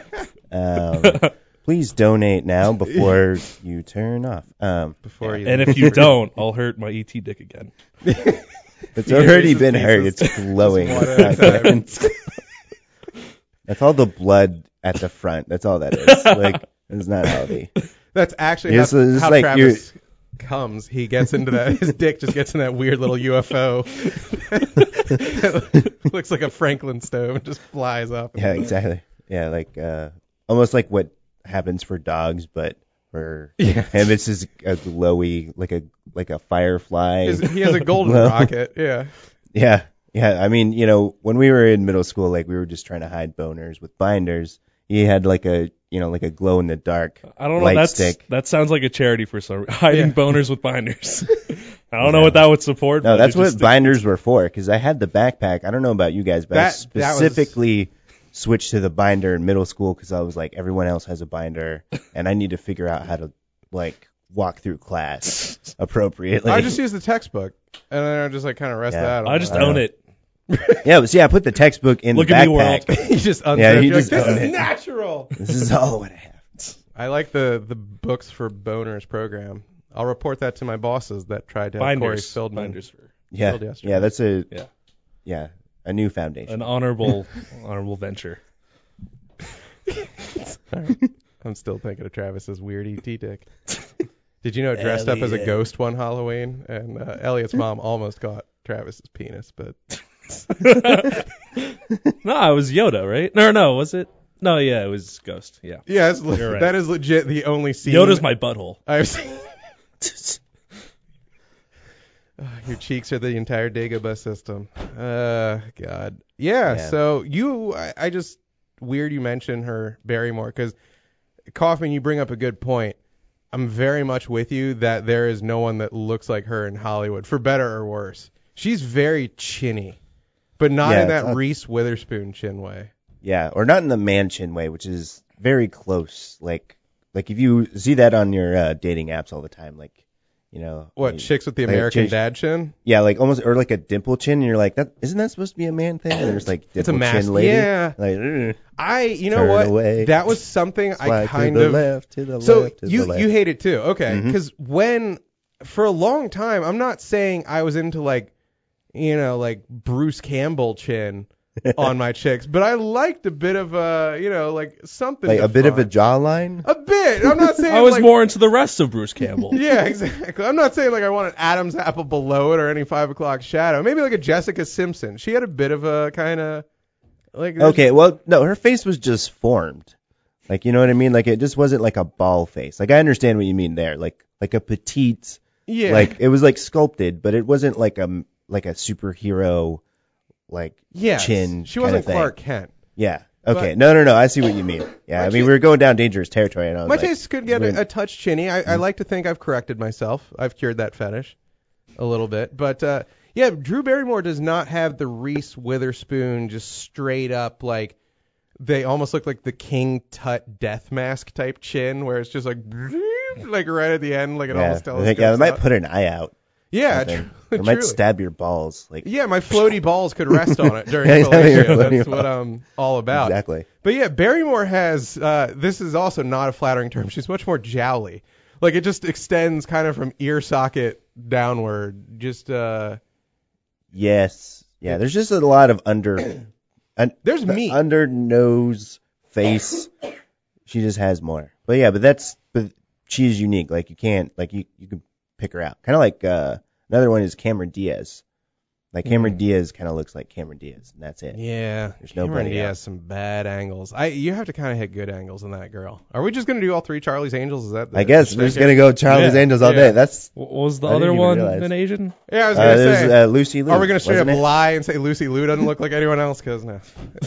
Speaker 2: Um, please donate now before you turn off. Um,
Speaker 1: before you.
Speaker 3: And if you don't, I'll hurt my E T dick again.
Speaker 2: it's
Speaker 1: He
Speaker 2: already
Speaker 1: erases
Speaker 2: been hurt.
Speaker 1: pieces.
Speaker 2: It's glowing.
Speaker 1: Just one at a time.
Speaker 2: That's all the blood at the front. That's all that is. Like it's not healthy.
Speaker 1: That's actually
Speaker 2: Yes,
Speaker 1: how,
Speaker 2: it's
Speaker 1: how
Speaker 2: like
Speaker 1: Travis comes. He gets into that. His dick just gets in that weird little U F O. Looks like a Franklin stove and just flies up.
Speaker 2: Yeah, exactly. Yeah, like uh, almost like what happens for dogs, but for
Speaker 1: Yeah.
Speaker 2: him it's just a glowy, like a like a firefly.
Speaker 1: His- He has a golden
Speaker 2: Well,
Speaker 1: rocket. Yeah.
Speaker 2: Yeah, yeah. I mean, you know, when we were in middle school, like we were just trying to hide boners with binders. He had like a, you know, like a glow in the dark
Speaker 3: I don't know.
Speaker 2: light
Speaker 3: That's
Speaker 2: stick.
Speaker 3: that sounds like a charity for some hiding
Speaker 1: Yeah.
Speaker 3: boners with binders. I don't know what that would support.
Speaker 2: No,
Speaker 3: but
Speaker 2: that's
Speaker 3: it
Speaker 2: what
Speaker 3: just-
Speaker 2: binders were for. Because I had the backpack. I don't know about you guys, but I
Speaker 1: That- that was-
Speaker 2: specifically switched to the binder in middle school because I was like, everyone else has a binder, and I need to figure out how to like walk through class appropriately.
Speaker 1: I just use the textbook, and then I just like kind of rest
Speaker 2: Yeah.
Speaker 1: that. on
Speaker 3: I just
Speaker 1: my-
Speaker 3: own it.
Speaker 2: yeah, it was, yeah. I put the textbook in
Speaker 3: Look
Speaker 2: the
Speaker 3: at me, world.
Speaker 2: backpack.
Speaker 1: you just unzip.
Speaker 2: Yeah, you
Speaker 1: You're
Speaker 2: just
Speaker 1: like, this
Speaker 2: own
Speaker 1: is
Speaker 2: it.
Speaker 1: natural.
Speaker 2: This is all what I have.
Speaker 1: I like the the books for boners program. I'll report that to my bosses that tried to have Corey
Speaker 3: Binders.
Speaker 1: Feldman.
Speaker 3: Binders for
Speaker 2: Yeah,
Speaker 1: Killed yesterday.
Speaker 2: yeah. That's a
Speaker 3: Yeah.
Speaker 2: yeah, a new foundation.
Speaker 3: an honorable honorable venture.
Speaker 1: I'm still thinking of Travis's weird E T dick. Did you know it dressed up as a
Speaker 3: Elliot.
Speaker 1: ghost one Halloween, and uh, Elliot's mom almost got Travis's penis, but
Speaker 3: No, it was Yoda, right? No, no, was it? No, yeah, it was Ghost. Yeah.
Speaker 1: yeah, it's le-
Speaker 3: You're right.
Speaker 1: that is legit the only scene.
Speaker 3: Yoda's my butthole.
Speaker 1: I've seen. Your cheeks are the entire Dagobah system. Uh, God. Yeah,
Speaker 2: Yeah.
Speaker 1: so you, I, I just, weird you mention her Barrymore, because, Kaufman, you bring up a good point. I'm very much with you that there is no one that looks like her in Hollywood, for better or worse. She's very chinny, but not
Speaker 2: Yeah,
Speaker 1: in
Speaker 2: it's
Speaker 1: that
Speaker 2: not-
Speaker 1: Reese Witherspoon chin way.
Speaker 2: Yeah, or not in the man-chin way, which is very close. Like, like if you see that on your uh, dating apps all the time, like, you know,
Speaker 1: What,
Speaker 2: like-
Speaker 1: chicks with the
Speaker 2: like,
Speaker 1: American
Speaker 2: chicks-
Speaker 1: dad chin?
Speaker 2: Yeah, like almost, or like a dimple chin, and you're like, that isn't that supposed to be a man thing? And there's like
Speaker 1: It's a
Speaker 2: dimple
Speaker 1: mask.
Speaker 2: chin lady.
Speaker 1: Yeah.
Speaker 2: Like, "Ugh,
Speaker 1: I, you know
Speaker 2: Turn
Speaker 1: what?
Speaker 2: away.
Speaker 1: That was something I
Speaker 2: slide
Speaker 1: kind
Speaker 2: to the
Speaker 1: of.
Speaker 2: left, to the
Speaker 1: So
Speaker 2: left, to
Speaker 1: you
Speaker 2: the left.
Speaker 1: you hate it too, okay?
Speaker 2: Mhm.
Speaker 1: Because when for a long time, I'm not saying I was into like, you know, like Bruce Campbell chin on my chicks, but I liked a bit of a, you know, like something.
Speaker 2: like
Speaker 1: to
Speaker 2: a bit of a
Speaker 1: fun.
Speaker 2: jawline.
Speaker 1: A bit. I'm not saying.
Speaker 3: I was
Speaker 1: like,
Speaker 3: more into the rest of Bruce Campbell.
Speaker 1: Yeah, exactly. I'm not saying like I want an Adam's apple below it or any five o'clock shadow. Maybe like a Jessica Simpson. She had a bit of a kind of like.
Speaker 2: Okay, well, no, her face was just formed. Like, you know what I mean? Like, it just wasn't like a ball face. Like, I understand what you mean there. Like, like a petite.
Speaker 1: Yeah.
Speaker 2: Like, it was like sculpted, but it wasn't like a like a superhero like
Speaker 1: yes.
Speaker 2: chin.
Speaker 1: She
Speaker 2: kinda
Speaker 1: wasn't
Speaker 2: thing.
Speaker 1: Clark Kent.
Speaker 2: Yeah. Okay.
Speaker 1: But-
Speaker 2: no, no, no. I see what you mean. Yeah.
Speaker 1: My
Speaker 2: I mean,
Speaker 1: chi-
Speaker 2: we were going down dangerous territory, and I was
Speaker 1: My
Speaker 2: like,
Speaker 1: taste could get
Speaker 2: we're-
Speaker 1: a, a touch chinny. I, I like to think I've corrected myself. I've cured that fetish a little bit. But, uh, yeah, Drew Barrymore does not have the Reese Witherspoon just straight up, like, they almost look like the King Tut death mask type chin, where it's just like, like right at the end, like it
Speaker 2: yeah,
Speaker 1: almost
Speaker 2: I
Speaker 1: tells
Speaker 2: think, yeah, it might put an eye out.
Speaker 1: Yeah,
Speaker 2: something.
Speaker 1: tr-
Speaker 2: Or it might
Speaker 1: truly.
Speaker 2: stab your balls. Like,
Speaker 1: Yeah, my floaty balls could rest on it during
Speaker 2: Yeah, exactly, your
Speaker 1: fellatio.
Speaker 2: floaty
Speaker 1: That's what
Speaker 2: balls.
Speaker 1: I'm all about.
Speaker 2: exactly.
Speaker 1: But yeah, Barrymore has, uh, this is also not a flattering term. She's much more jowly. Like it just extends kind of from ear socket downward. Just, uh,
Speaker 2: Yes. Yeah. There's just a lot of under. un-
Speaker 1: There's
Speaker 2: the
Speaker 1: meat.
Speaker 2: Under nose face. She just has more. But yeah, but that's but she's unique. Like you can't like you you can pick her out. Kind of like uh, another one is Cameron Diaz. Like Cameron
Speaker 1: Mm.
Speaker 2: Diaz kind of looks like Cameron Diaz, and that's it.
Speaker 1: yeah,
Speaker 2: There's
Speaker 1: Cameron
Speaker 2: nobody
Speaker 1: Diaz
Speaker 2: else.
Speaker 1: has some bad angles. I You have to kind of hit good angles in that girl. Are we just going to do all three Charlie's Angels? Is that the,
Speaker 2: I guess
Speaker 1: the
Speaker 2: we're just
Speaker 1: shtick
Speaker 2: gonna
Speaker 1: here?
Speaker 2: go Charlie's
Speaker 3: Yeah.
Speaker 2: Angels all
Speaker 1: Yeah.
Speaker 2: day. That's
Speaker 3: What was the
Speaker 2: I didn't
Speaker 3: other
Speaker 2: even
Speaker 3: one
Speaker 2: realize.
Speaker 3: in Asian?
Speaker 1: Yeah, I was
Speaker 2: uh,
Speaker 1: going to
Speaker 2: there's
Speaker 1: say.
Speaker 2: uh, Lucy Liu.
Speaker 1: Are we going to straight up
Speaker 2: wasn't it?
Speaker 1: lie and say Lucy Liu doesn't look like anyone else? Because no.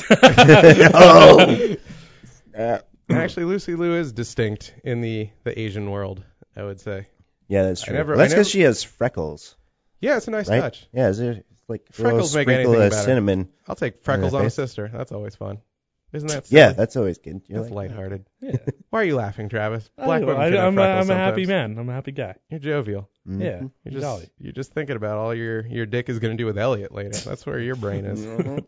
Speaker 2: oh. Uh,
Speaker 1: Actually, Lucy Liu is distinct in the, the Asian world, I would say.
Speaker 2: yeah, that's
Speaker 1: I
Speaker 2: true.
Speaker 1: never-
Speaker 2: Well, that's
Speaker 1: I
Speaker 2: because
Speaker 1: never-
Speaker 2: she has freckles,
Speaker 1: Yeah, it's a nice
Speaker 2: right?
Speaker 1: touch.
Speaker 2: Yeah, is there like a
Speaker 1: Freckles
Speaker 2: little
Speaker 1: make
Speaker 2: sprinkle
Speaker 1: anything
Speaker 2: of
Speaker 1: better.
Speaker 2: cinnamon?
Speaker 1: I'll take freckles
Speaker 2: her
Speaker 1: on a
Speaker 2: face.
Speaker 1: sister. That's always fun. Isn't that silly?
Speaker 2: Yeah, that's always good. You're
Speaker 1: That's
Speaker 2: like,
Speaker 1: lighthearted.
Speaker 3: Yeah.
Speaker 1: Why are you laughing, Travis?
Speaker 3: I
Speaker 1: Black
Speaker 3: don't
Speaker 1: women
Speaker 3: know.
Speaker 1: should
Speaker 3: I,
Speaker 1: have
Speaker 3: I'm, a,
Speaker 1: freckles
Speaker 3: I'm a happy
Speaker 1: sometimes.
Speaker 3: man. I'm a happy guy.
Speaker 1: You're jovial.
Speaker 2: mhm.
Speaker 3: Yeah.
Speaker 1: You're just
Speaker 3: Jolly.
Speaker 1: you're just thinking about all your your dick is going to do with Elliot later. That's where your brain is.
Speaker 2: Mhm.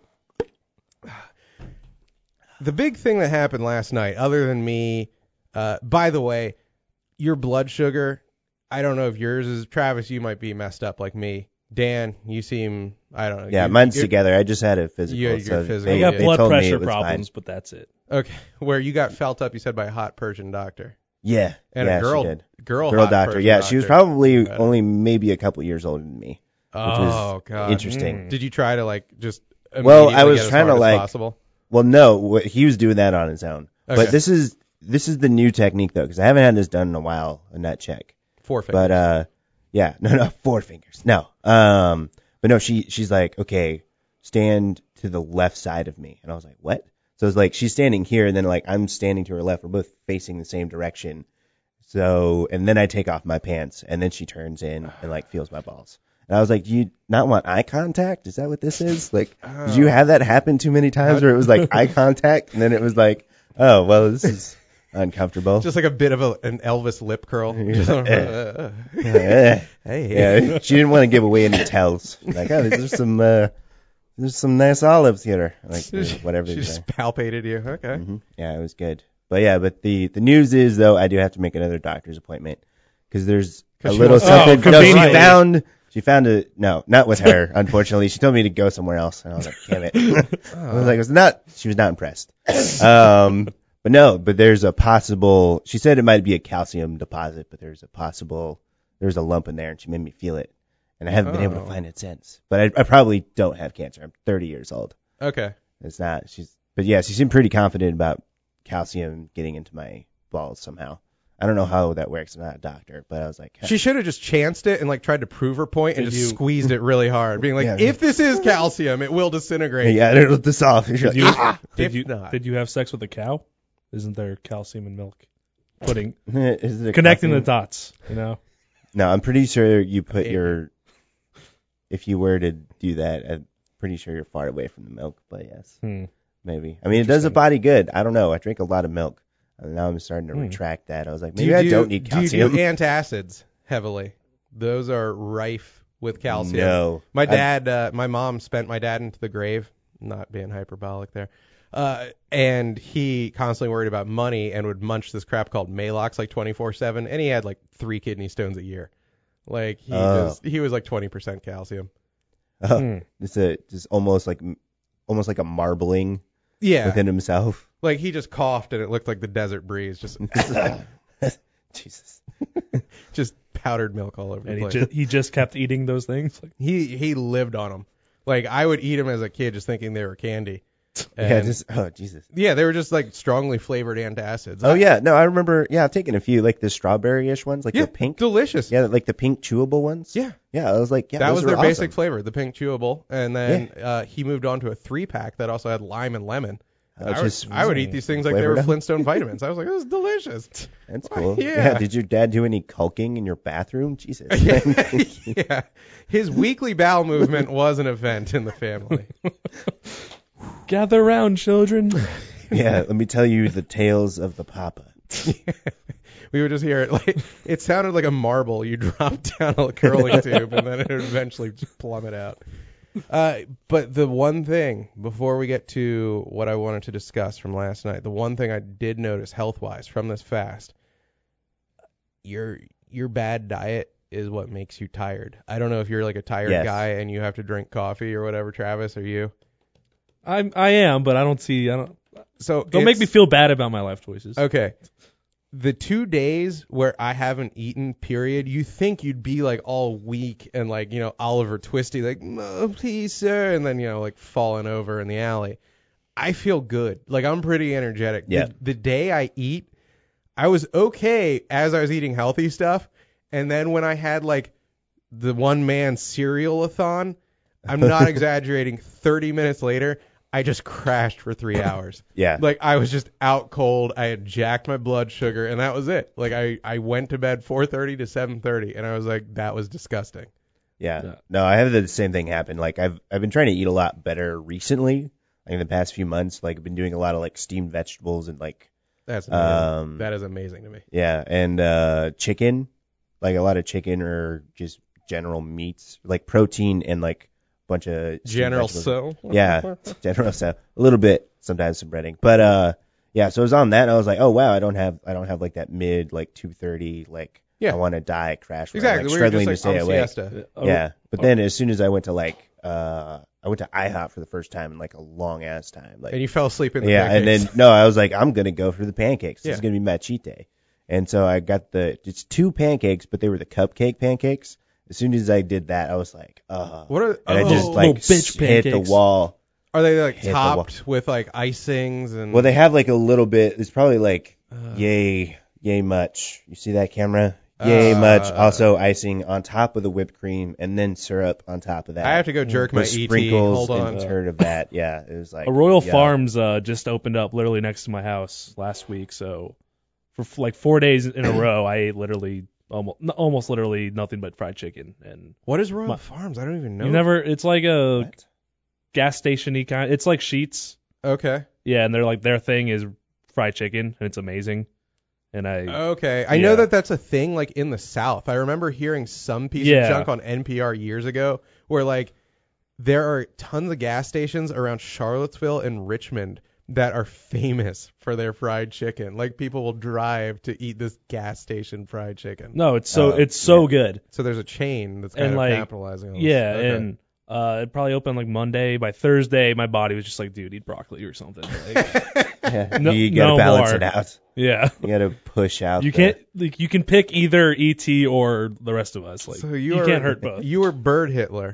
Speaker 1: The big thing that happened last night, other than me, uh, by the way, your blood sugar, I don't know if yours is, Travis, you might be messed up like me. Dan, you seem, I don't know.
Speaker 2: Yeah,
Speaker 1: you-
Speaker 2: mine's
Speaker 1: you're-
Speaker 2: together. I just had a physical.
Speaker 1: Yeah, you're
Speaker 2: so
Speaker 1: physical,
Speaker 2: they,
Speaker 3: I got
Speaker 1: yeah.
Speaker 2: they
Speaker 3: blood
Speaker 2: told me
Speaker 3: pressure
Speaker 2: it was fine.
Speaker 3: problems, but that's it.
Speaker 1: Okay, where you got felt up, you said, by a hot Persian doctor.
Speaker 2: Yeah,
Speaker 1: And
Speaker 2: yeah,
Speaker 1: a girl,
Speaker 2: she did.
Speaker 1: girl,
Speaker 2: Girl
Speaker 1: hot
Speaker 2: doctor.
Speaker 1: Persian
Speaker 2: Yeah, she was
Speaker 1: doctor.
Speaker 2: probably
Speaker 1: Better.
Speaker 2: only maybe a couple years older than me.
Speaker 1: Oh, God.
Speaker 2: Interesting.
Speaker 3: Mm.
Speaker 1: Did you try to, like, just
Speaker 2: Well, I
Speaker 1: immediately
Speaker 2: was
Speaker 1: get as
Speaker 2: trying to,
Speaker 1: hard as
Speaker 2: like,
Speaker 1: possible?
Speaker 2: Well, no, wh- he was doing that on his own.
Speaker 1: Okay.
Speaker 2: But this is this is the new technique though, because I haven't had this done in a while, a nut check.
Speaker 1: Four fingers.
Speaker 2: But uh, yeah, no, no, four fingers. No, um, but no, she she's like, okay, stand to the left side of me, and I was like, what? So it's like she's standing here, and then like I'm standing to her left. We're both facing the same direction. So and then I take off my pants, and then she turns in and like feels my balls. And I was like, do you not want eye contact? Is that what this is? Like, did you have that happen too many times where it was like eye contact, and then it was like, oh well, this is uncomfortable.
Speaker 1: Just like a bit of a, an Elvis lip curl.
Speaker 2: Just like,
Speaker 1: Uh,
Speaker 2: Eh.
Speaker 1: hey.
Speaker 2: Yeah, she didn't want to give away any tells. Like, oh, there's some, uh, there's some nice olives here. Like, uh, whatever.
Speaker 1: She
Speaker 2: they
Speaker 1: just
Speaker 2: say.
Speaker 1: palpated you. Okay.
Speaker 2: Mhm. Yeah, it was good. But yeah, but the the news is though, I do have to make another doctor's appointment because there's a
Speaker 1: 'Cause she
Speaker 2: little
Speaker 1: wants-
Speaker 2: something.
Speaker 3: Oh,
Speaker 2: no, she
Speaker 3: conveniently.
Speaker 2: found. She found a no, not with her. Unfortunately, she told me to go somewhere else, and I was like, damn it. I was like, it was not. She was not impressed. Um, but no, but there's a possible. She said it might be a calcium deposit, but there's a possible. There's a lump in there, and she made me feel it, and I haven't been able
Speaker 1: Oh.
Speaker 2: to find it since. But I, I probably don't have cancer. I'm thirty years old.
Speaker 1: Okay.
Speaker 2: It's not. She's. But yeah, she seemed pretty confident about calcium getting into my balls somehow. I don't know how that works. I'm not a doctor, but I was like,
Speaker 1: She should have just chanced it and like tried to prove her point and
Speaker 3: Did
Speaker 1: just
Speaker 3: you-
Speaker 1: squeezed it really hard, being like,
Speaker 2: Yeah.
Speaker 1: if this is calcium, it will disintegrate.
Speaker 2: yeah, it'll dissolve. You're
Speaker 3: Did
Speaker 2: like,
Speaker 3: you,
Speaker 2: "Ah!"
Speaker 3: did
Speaker 1: If
Speaker 3: you
Speaker 1: not.
Speaker 3: did you have sex with a cow? Isn't there calcium in milk? Putting
Speaker 2: Is it
Speaker 3: connecting the
Speaker 2: calcium?
Speaker 3: dots, you know.
Speaker 2: No, I'm pretty sure you put
Speaker 1: Maybe.
Speaker 2: your. If you were to do that, I'm pretty sure you're far away from the milk. But yes,
Speaker 3: Hmm.
Speaker 2: maybe. I mean, it does the body good. I don't know. I drink a lot of milk, and now I'm starting to
Speaker 3: Hmm.
Speaker 2: retract that. I was like,
Speaker 1: Do
Speaker 2: maybe
Speaker 1: you
Speaker 2: I
Speaker 1: do,
Speaker 2: don't need
Speaker 1: do you
Speaker 2: calcium.
Speaker 1: do antacids heavily? Those are rife with calcium.
Speaker 2: No,
Speaker 1: My
Speaker 2: I-
Speaker 1: dad, uh, my mom spent my dad into the grave. Not being hyperbolic there. Uh, and he constantly worried about money and would munch this crap called Malox like twenty-four seven, and he had like three kidney stones a year. Like he
Speaker 2: Oh.
Speaker 1: just he was like twenty percent calcium.
Speaker 2: Oh,
Speaker 3: Hmm.
Speaker 2: it's a just almost like almost like a marbling
Speaker 1: Yeah,
Speaker 2: within himself.
Speaker 1: like he just coughed and it looked like the desert breeze, just
Speaker 2: Jesus.
Speaker 1: just powdered milk all over the
Speaker 3: And he
Speaker 1: place.
Speaker 3: just he just kept eating those things. Like,
Speaker 1: He he lived on them. Like I would eat them as a kid, just thinking they were candy.
Speaker 2: Yeah,
Speaker 1: And-
Speaker 2: just oh Jesus.
Speaker 1: yeah, they were just like strongly flavored antacids.
Speaker 2: Oh yeah, no, I remember. Yeah, I've taken a few, like the strawberry-ish ones, like
Speaker 1: yeah,
Speaker 2: the pink.
Speaker 1: delicious.
Speaker 2: Yeah, like the pink chewable ones.
Speaker 1: Yeah.
Speaker 2: Yeah, I was like, yeah,
Speaker 1: that
Speaker 2: those
Speaker 1: was
Speaker 2: were
Speaker 1: their
Speaker 2: awesome.
Speaker 1: basic flavor, the pink chewable, and then uh, he moved on to a three pack that also had lime and lemon.
Speaker 2: Oh,
Speaker 1: I, would,
Speaker 2: just
Speaker 1: I would eat these things like they
Speaker 2: flavored
Speaker 1: were
Speaker 2: up.
Speaker 1: Flintstone vitamins. I was like, this is delicious.
Speaker 2: That's
Speaker 1: Why,
Speaker 2: cool.
Speaker 1: yeah.
Speaker 2: Did your dad do any caulking in your bathroom? Jesus.
Speaker 1: Yeah, his weekly bowel movement was an event in the family.
Speaker 3: gather round, children.
Speaker 2: Yeah. Let me tell you the tales of the Papa.
Speaker 1: We would just hear it like it sounded like a marble you dropped down a curling tube and then it would eventually just plummet out. Uh, but the one thing before we get to what I wanted to discuss from last night, the one thing I did notice health-wise from this fast, your your bad diet is what makes you tired. I don't know if you're like a tired
Speaker 2: Yes.
Speaker 1: guy and you have to drink coffee or whatever. Travis, are you?
Speaker 3: I I am, but I don't see. I don't.
Speaker 1: So
Speaker 3: Don't make
Speaker 1: it's-
Speaker 3: me feel bad about my life choices.
Speaker 1: Okay. The two days where I haven't eaten, period, you think you'd be like all weak and like, you know, Oliver Twisty, like, oh, please, sir, and then, you know, like falling over in the alley. I feel good. Like, I'm pretty energetic.
Speaker 2: Yeah.
Speaker 1: The, the day I eat, I was okay as I was eating healthy stuff. And then when I had like the one man cereal-a-thon, I'm not exaggerating, thirty minutes later, I just crashed for three hours.
Speaker 2: Yeah.
Speaker 1: Like, I was just out cold. I had jacked my blood sugar, and that was it. Like, I, I went to bed four thirty to seven thirty, and I was like, that was disgusting.
Speaker 2: Yeah.
Speaker 3: Yeah.
Speaker 2: No, I have the same thing happen. Like I've I've been trying to eat a lot better recently. Like in the past few months, like I've been doing a lot of like steamed vegetables and like
Speaker 1: That's amazing.
Speaker 2: Um,
Speaker 1: that is amazing to me.
Speaker 2: yeah, and uh chicken, like a lot of chicken or just general meats, like protein and like a bunch of steamed
Speaker 1: General
Speaker 2: vegetables.
Speaker 1: So.
Speaker 2: Yeah, general so a little bit sometimes some breading, but uh yeah. So I was on that and I was like, oh wow, I don't have I don't have like that mid like two thirty like
Speaker 1: Yeah.
Speaker 2: I want to die crash. Where
Speaker 1: Exactly.
Speaker 2: I'm, like,
Speaker 1: we were
Speaker 2: struggling
Speaker 1: just
Speaker 2: to
Speaker 1: like
Speaker 2: stay
Speaker 1: on
Speaker 2: awake.
Speaker 1: siesta.
Speaker 3: Oh,
Speaker 2: Yeah, but
Speaker 3: oh.
Speaker 2: then as soon as I went to like uh I went to IHOP for the first time in like a long ass time. Like
Speaker 1: And you fell asleep in the
Speaker 2: yeah, and
Speaker 1: pancakes.
Speaker 2: then no, I was like, I'm gonna go for the pancakes. This
Speaker 1: Yeah.
Speaker 2: is gonna be my cheat day. And so I got the it's two pancakes, but they were the cupcake pancakes. As soon as I did that, I was like, uh
Speaker 1: What are,
Speaker 2: and
Speaker 1: oh,
Speaker 2: I just
Speaker 3: little
Speaker 2: like
Speaker 3: bitch
Speaker 2: hit the
Speaker 3: pancakes.
Speaker 2: wall.
Speaker 1: are they like
Speaker 2: hit the wall.
Speaker 1: topped with like icings and?
Speaker 2: Well, they have like a little bit. It's probably like
Speaker 1: Uh.
Speaker 2: yay, yay much. You see that camera? Yay
Speaker 1: Uh.
Speaker 2: much. Also icing on top of the whipped cream, and then syrup on top of that.
Speaker 1: I have to go jerk my
Speaker 2: with
Speaker 1: E T.
Speaker 2: sprinkles
Speaker 1: Hold on.
Speaker 2: and turd of that. Yeah, it was like
Speaker 3: A Royal
Speaker 2: yeah.
Speaker 3: Farms uh, just opened up literally next to my house last week. So for f- like four days in a row, I ate literally almost almost literally nothing but fried chicken. And
Speaker 1: What is Royal
Speaker 3: My-
Speaker 1: Farms? I don't even know.
Speaker 3: you never, it's like a
Speaker 2: What?
Speaker 3: gas station-y kind. It's like Sheets.
Speaker 1: Okay.
Speaker 3: Yeah, and they're like their thing is fried chicken, and it's amazing. And I
Speaker 1: Okay. I
Speaker 3: Yeah.
Speaker 1: know that that's a thing like in the South. I remember hearing some piece
Speaker 3: Yeah.
Speaker 1: of junk on N P R years ago where like there are tons of gas stations around Charlottesville and Richmond that are famous for their fried chicken. Like people will drive to eat this gas station fried chicken.
Speaker 3: no, it's so
Speaker 2: Oh,
Speaker 3: it's so
Speaker 2: yeah.
Speaker 3: good.
Speaker 1: So there's a chain that's kind
Speaker 3: And,
Speaker 1: of
Speaker 3: like,
Speaker 1: capitalizing on this.
Speaker 3: Yeah,
Speaker 1: Okay.
Speaker 3: and uh, it probably opened like Monday. By Thursday, my body was just like, dude, eat broccoli or something. Like,
Speaker 2: Yeah,
Speaker 3: No-
Speaker 2: you gotta
Speaker 3: no
Speaker 2: balance
Speaker 3: more.
Speaker 2: it out.
Speaker 3: yeah,
Speaker 2: You gotta push out.
Speaker 3: you
Speaker 2: the-
Speaker 3: can't like you can pick either E T or the rest of us. Like
Speaker 1: so you,
Speaker 3: you
Speaker 1: are,
Speaker 3: can't hurt both.
Speaker 1: You were Bird Hitler.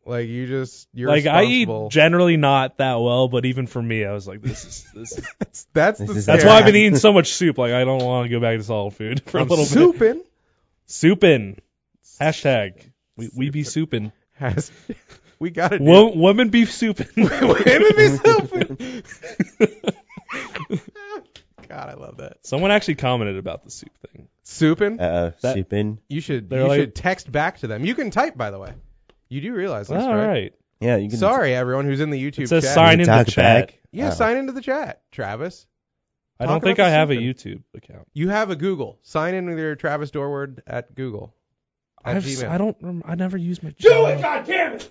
Speaker 1: Like you just you're
Speaker 3: Like I eat
Speaker 1: responsible.
Speaker 3: generally not that well, but even for me, I was like, this is this. Is,
Speaker 1: that's that's,
Speaker 2: This
Speaker 1: the
Speaker 2: is-
Speaker 3: that's
Speaker 1: scary-
Speaker 3: why I've been eating so much soup. Like I don't want to go back to solid food for
Speaker 1: I'm
Speaker 3: a little bit.
Speaker 1: souping.
Speaker 3: Soupin. Hashtag. We we be soupin.
Speaker 1: Has we gotta do
Speaker 3: Wo- women be soupin.
Speaker 1: women be souping. God, I love that.
Speaker 3: Someone actually commented about the soup thing.
Speaker 1: Souping.
Speaker 2: Uh,
Speaker 3: That-
Speaker 2: souping.
Speaker 1: You should
Speaker 3: They're
Speaker 1: you
Speaker 3: like-
Speaker 1: should text back to them. You can type, by the way. You do realize this,
Speaker 3: All
Speaker 1: right?
Speaker 3: right.
Speaker 2: Yeah, you can.
Speaker 1: Sorry, everyone who's in the YouTube
Speaker 3: It says
Speaker 1: chat.
Speaker 3: sign in the
Speaker 2: talk
Speaker 3: chat.
Speaker 2: back.
Speaker 1: Yeah,
Speaker 2: Oh.
Speaker 1: sign into the chat, Travis.
Speaker 3: I
Speaker 1: Talk
Speaker 3: don't think
Speaker 1: about
Speaker 3: I
Speaker 1: the
Speaker 3: have a
Speaker 1: souping.
Speaker 3: YouTube account.
Speaker 1: You have a Google. Sign in with your Travis Dorward at Google. At
Speaker 3: I've, s-
Speaker 1: Gmail.
Speaker 3: I don't. rem- I never use my.
Speaker 1: Do it, goddammit!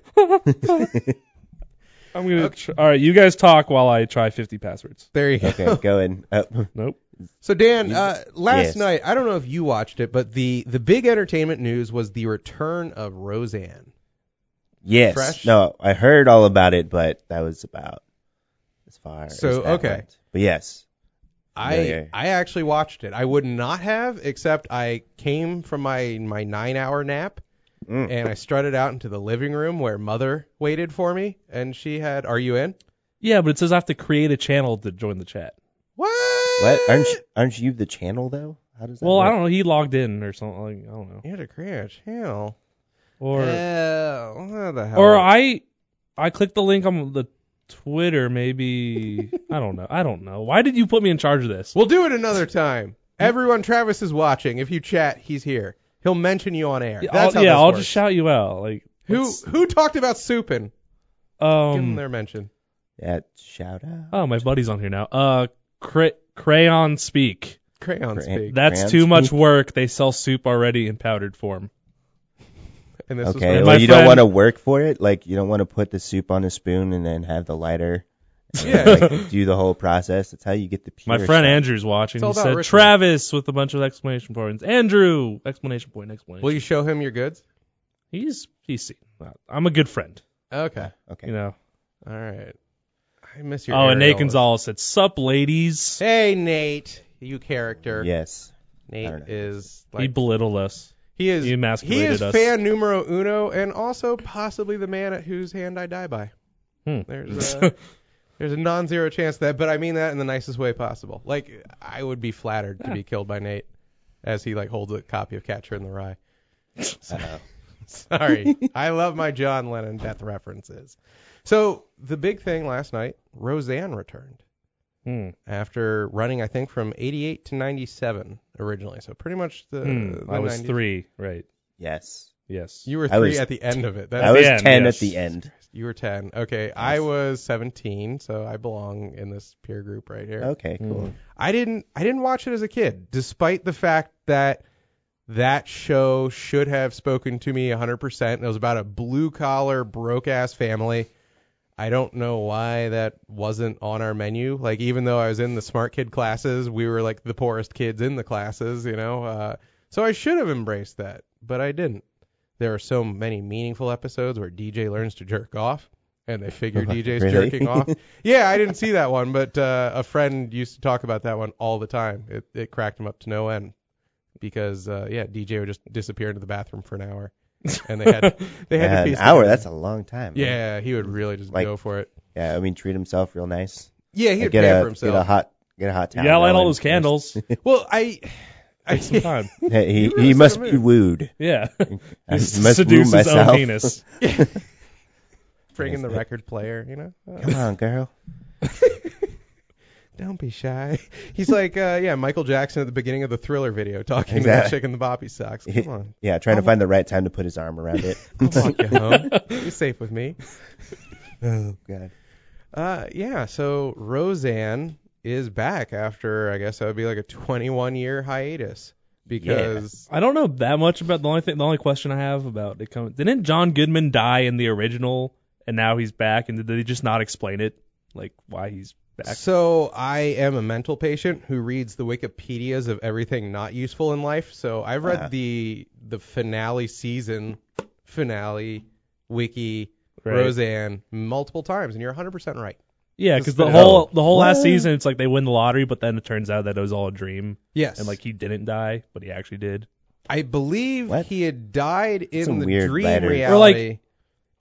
Speaker 3: I'm gonna.
Speaker 1: Okay.
Speaker 3: Tr- all right, you guys talk while I try fifty passwords.
Speaker 1: There you go.
Speaker 2: Okay, go in. Uh,
Speaker 3: Nope.
Speaker 1: So Dan, uh, last
Speaker 2: Yes.
Speaker 1: night, I don't know if you watched it, but the the big entertainment news was the return of Roseanne.
Speaker 2: yes.
Speaker 1: Fresh?
Speaker 2: No, I heard all about it, but that was about as far
Speaker 1: So,
Speaker 2: as that
Speaker 1: okay.
Speaker 2: went. But yes.
Speaker 1: I
Speaker 2: Familiar.
Speaker 1: I actually watched it. I would not have, except I came from my my nine hour nap
Speaker 2: Mm.
Speaker 1: and I strutted out into the living room where Mother waited for me, and she had. Are you in?
Speaker 3: Yeah, but it says I have to create a channel to join the chat.
Speaker 1: What?
Speaker 2: What? Aren't you, aren't you the channel though? How does that
Speaker 3: Well,
Speaker 2: work?
Speaker 3: I don't know. He logged in or something. Like, I don't know.
Speaker 1: You had to create a channel.
Speaker 3: Or
Speaker 1: Uh, what the hell?
Speaker 3: or I I clicked the link on the Twitter. Maybe I don't know. I don't know. Why did you put me in charge of this?
Speaker 1: We'll do it another time. Everyone, Travis is watching. If you chat, he's here. He'll mention you on air.
Speaker 3: Yeah,
Speaker 1: That's
Speaker 3: I'll,
Speaker 1: how
Speaker 3: yeah,
Speaker 1: this
Speaker 3: I'll
Speaker 1: works.
Speaker 3: just shout you out. Like
Speaker 1: Who
Speaker 3: let's-
Speaker 1: who talked about souping? Give them
Speaker 3: Um.
Speaker 1: their mention.
Speaker 2: Yeah, shout out.
Speaker 3: Oh, my buddy's on here now. Uh, cray- Crayon Speak.
Speaker 1: Crayon
Speaker 2: Crayon.
Speaker 1: speak.
Speaker 3: That's
Speaker 2: Crayon
Speaker 3: too much
Speaker 2: Speak?
Speaker 3: work. They sell soup already in powdered form.
Speaker 1: And this was
Speaker 2: Okay,
Speaker 1: when-
Speaker 3: my
Speaker 2: well, you don't
Speaker 3: friend-
Speaker 2: want to work for it. Like, you don't want to put the soup on a spoon and then have the lighter. And
Speaker 1: Yeah.
Speaker 2: like, do the whole process. That's how you get the pure
Speaker 3: My friend
Speaker 2: stuff.
Speaker 3: Andrew's watching.
Speaker 1: It's all
Speaker 3: He
Speaker 1: about
Speaker 3: said
Speaker 1: ritual.
Speaker 3: Travis with a bunch of exclamation points. Andrew! Exclamation point, exclamation.
Speaker 1: Will you show him your goods?
Speaker 3: He's he's seen. I'm a good friend.
Speaker 1: Okay.
Speaker 2: Okay.
Speaker 3: You know.
Speaker 1: All right. I miss your.
Speaker 3: Oh, and Nate
Speaker 1: areolas.
Speaker 3: Gonzalez said, "Sup, ladies."
Speaker 1: Hey, Nate, you character.
Speaker 2: Yes. I
Speaker 1: Nate
Speaker 2: don't know.
Speaker 1: is
Speaker 3: he
Speaker 1: like
Speaker 3: belittled us.
Speaker 1: he is
Speaker 3: he
Speaker 1: he
Speaker 3: emasculated
Speaker 1: is
Speaker 3: us.
Speaker 1: fan numero uno, and also possibly the man at whose hand I die by.
Speaker 3: Hmm.
Speaker 1: There's a, there's a non-zero chance of that, but I mean that in the nicest way possible. Like I would be flattered to
Speaker 3: Yeah.
Speaker 1: be killed by Nate as he like holds a copy of Catcher in the Rye.
Speaker 2: Uh-oh.
Speaker 1: Sorry, I love my John Lennon death references. So the big thing last night, Roseanne returned
Speaker 3: Hmm.
Speaker 1: after running, I think, from eighty-eight to ninety-seven originally. So pretty much the.
Speaker 3: Hmm.
Speaker 1: the
Speaker 3: I was
Speaker 1: nineties.
Speaker 3: three, right?
Speaker 2: Yes.
Speaker 3: Yes.
Speaker 1: You were
Speaker 2: I
Speaker 1: three
Speaker 2: was-
Speaker 1: at the end of it.
Speaker 2: I
Speaker 1: That's
Speaker 2: was
Speaker 3: the end,
Speaker 2: ten
Speaker 3: yes.
Speaker 2: at the end.
Speaker 1: You were ten. Okay, I was seventeen, so I belong in this peer group right here.
Speaker 2: Okay, cool.
Speaker 3: Hmm.
Speaker 1: I didn't I didn't watch it as a kid, despite the fact that that show should have spoken to me one hundred percent. It was about a blue collar, broke ass family. I don't know why that wasn't on our menu. Like, even though I was in the smart kid classes, we were like the poorest kids in the classes, you know. Uh, so I should have embraced that, but I didn't. There are so many meaningful episodes where D J learns to jerk off, and they figure D J's
Speaker 2: Really?
Speaker 1: jerking off. Yeah, I didn't see that one, but uh, a friend used to talk about that one all the time. It, it cracked him up to no end because, uh, yeah, D J would just disappear into the bathroom for an hour, and they had they had
Speaker 2: Yeah,
Speaker 1: to
Speaker 2: an
Speaker 1: piece
Speaker 2: hour,
Speaker 1: together.
Speaker 2: that's a long time. man.
Speaker 1: Yeah, he would really just
Speaker 2: Like-
Speaker 1: go for it.
Speaker 2: Yeah, I mean, treat himself real nice.
Speaker 1: Yeah, he
Speaker 2: Like,
Speaker 1: would
Speaker 2: get
Speaker 1: pay
Speaker 2: a
Speaker 1: for himself.
Speaker 2: get a hot get a hot
Speaker 3: You
Speaker 2: towel.
Speaker 3: gotta light all
Speaker 2: going
Speaker 3: those
Speaker 2: first.
Speaker 3: candles.
Speaker 1: Well, I, I
Speaker 3: Take some time.
Speaker 2: Hey, he
Speaker 1: really
Speaker 2: he
Speaker 1: set
Speaker 2: must
Speaker 1: a
Speaker 2: be
Speaker 1: mood.
Speaker 2: wooed.
Speaker 3: Yeah.
Speaker 2: I
Speaker 3: Just
Speaker 2: must woo
Speaker 3: seduce his own
Speaker 2: myself.
Speaker 3: penis.
Speaker 1: bring in the record player, you know. Uh,
Speaker 2: Come on, girl.
Speaker 1: Don't be shy. He's like, uh, yeah, Michael Jackson at the beginning of the Thriller video, talking
Speaker 2: Exactly.
Speaker 1: about shaking the boppy socks. Come on,
Speaker 2: Yeah, trying to
Speaker 1: I'll-
Speaker 2: find the right time to put his arm around it.
Speaker 1: I'll walk you home. Be safe with me.
Speaker 2: Oh God.
Speaker 1: Uh, yeah. So Roseanne is back after, I guess that would be like a twenty-one year hiatus because
Speaker 3: I don't know that much about the only thing. The only question I have about it coming. Didn't John Goodman die in the original, and now he's back? And did they just not explain it, like why he's back?
Speaker 1: So I am a mental patient who reads the Wikipedias of everything not useful in life. So I've read
Speaker 2: Ah.
Speaker 1: the the finale season finale wiki
Speaker 3: Right.
Speaker 1: Roseanne multiple times, and you're one hundred percent right.
Speaker 3: Yeah,
Speaker 1: Just
Speaker 3: because the
Speaker 1: spit it
Speaker 3: whole
Speaker 2: out.
Speaker 3: the whole last
Speaker 2: What?
Speaker 3: season, it's like they win the lottery, but then it turns out that it was all a dream,
Speaker 1: Yes.
Speaker 3: and like he didn't die, but he actually did.
Speaker 1: I believe
Speaker 2: What?
Speaker 1: he had died in
Speaker 2: Some
Speaker 1: the
Speaker 2: weird
Speaker 1: dream
Speaker 2: letter. Or,
Speaker 1: reality.
Speaker 3: like-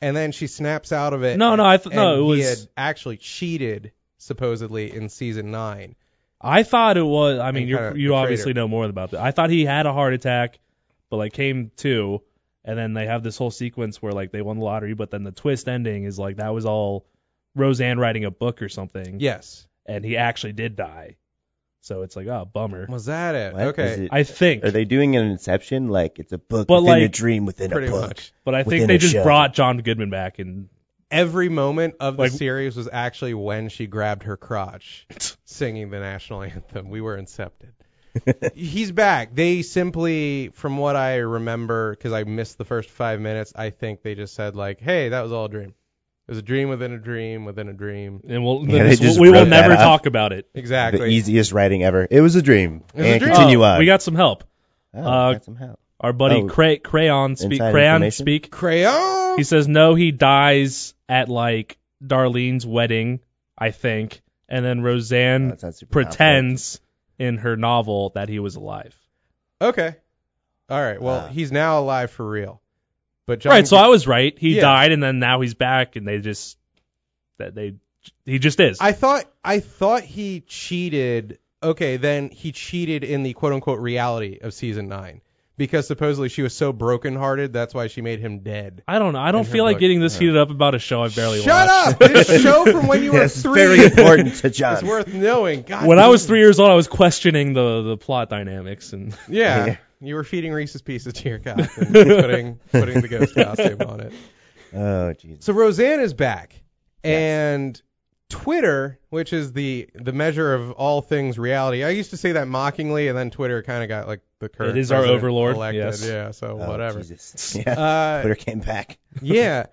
Speaker 1: and then she snaps out of it.
Speaker 3: No,
Speaker 1: and,
Speaker 3: no, I th- no,
Speaker 1: and
Speaker 3: it was-
Speaker 1: he had actually cheated supposedly in season nine.
Speaker 3: I thought it was. I mean,
Speaker 1: And
Speaker 3: you
Speaker 1: kinda
Speaker 3: you
Speaker 1: betrayed
Speaker 3: obviously
Speaker 1: her.
Speaker 3: know more about that. I thought he had a heart attack, but like came to, and then they have this whole sequence where like they won the lottery, but then the twist ending is like that was all Roseanne writing a book or something,
Speaker 1: Yes.
Speaker 3: and he actually did die. So it's like, oh, bummer.
Speaker 1: Was that it?
Speaker 2: What? Is
Speaker 1: Okay.
Speaker 2: it-
Speaker 3: I think,
Speaker 2: Are they doing an Inception? Like it's a book
Speaker 3: But,
Speaker 2: within a
Speaker 3: like,
Speaker 2: dream within
Speaker 1: Pretty
Speaker 2: a book.
Speaker 1: much.
Speaker 3: but I think
Speaker 2: within
Speaker 3: they
Speaker 2: a
Speaker 3: just
Speaker 2: show.
Speaker 3: brought John Goodman back, and
Speaker 1: Every moment of the
Speaker 3: Like-
Speaker 1: series was actually when she grabbed her crotch singing the national anthem. We were incepted. He's back. They simply, from what I remember, because I missed the first five minutes, I think they just said like, hey, that was all a dream. It was a dream within a dream within a dream.
Speaker 3: and we'll
Speaker 2: Yeah, they
Speaker 3: this-
Speaker 2: just
Speaker 3: we will
Speaker 2: wrote that
Speaker 3: never
Speaker 2: up.
Speaker 3: talk about it.
Speaker 1: Exactly.
Speaker 2: The easiest writing ever. It was a dream.
Speaker 1: It was a
Speaker 2: and
Speaker 1: dream.
Speaker 2: continue
Speaker 3: Oh,
Speaker 2: on.
Speaker 3: We got some help.
Speaker 2: oh,
Speaker 3: uh,
Speaker 2: got some help.
Speaker 3: Our buddy
Speaker 2: Oh,
Speaker 3: Cray- Crayon speak.
Speaker 2: inside
Speaker 3: Crayon
Speaker 2: information?
Speaker 3: speak.
Speaker 1: Crayon.
Speaker 3: He says no, he dies at like Darlene's wedding, I think, and then
Speaker 2: Oh,
Speaker 3: Roseanne
Speaker 2: that sounds super
Speaker 3: pretends in her novel that he was alive.
Speaker 1: Okay. All right. Well,
Speaker 2: Ah.
Speaker 1: he's now alive for real. But John
Speaker 3: Right, so I was right. He
Speaker 1: Yeah.
Speaker 3: died, and then now he's back, and they just that they he just is.
Speaker 1: I thought I thought he cheated. Okay, then he cheated in the quote unquote reality of season nine because supposedly she was so brokenhearted that's why she made him dead.
Speaker 3: I don't know. I don't
Speaker 1: in her
Speaker 3: feel like
Speaker 1: book.
Speaker 3: getting this heated up about a show I barely
Speaker 1: Shut
Speaker 3: watched.
Speaker 1: up! This show from when you were
Speaker 2: Yes, it's
Speaker 1: three.
Speaker 2: very important to John.
Speaker 1: It's worth knowing. God
Speaker 3: When I
Speaker 1: damn.
Speaker 3: was three years old, I was questioning the the plot dynamics, and
Speaker 1: Yeah,
Speaker 2: Yeah.
Speaker 1: you were feeding Reese's Pieces to your cat and putting putting the ghost costume on it.
Speaker 2: Oh, Jesus.
Speaker 1: So Roseanne is back, and Twitter, which is the the measure of all things reality. I used to say that mockingly, and then Twitter kind of got like the current.
Speaker 3: It is our
Speaker 1: president
Speaker 3: overlord,
Speaker 1: elected.
Speaker 3: yes.
Speaker 1: Yeah. So
Speaker 2: Oh,
Speaker 1: whatever.
Speaker 2: Jesus. Yeah.
Speaker 1: Uh,
Speaker 2: Twitter came back.
Speaker 1: yeah.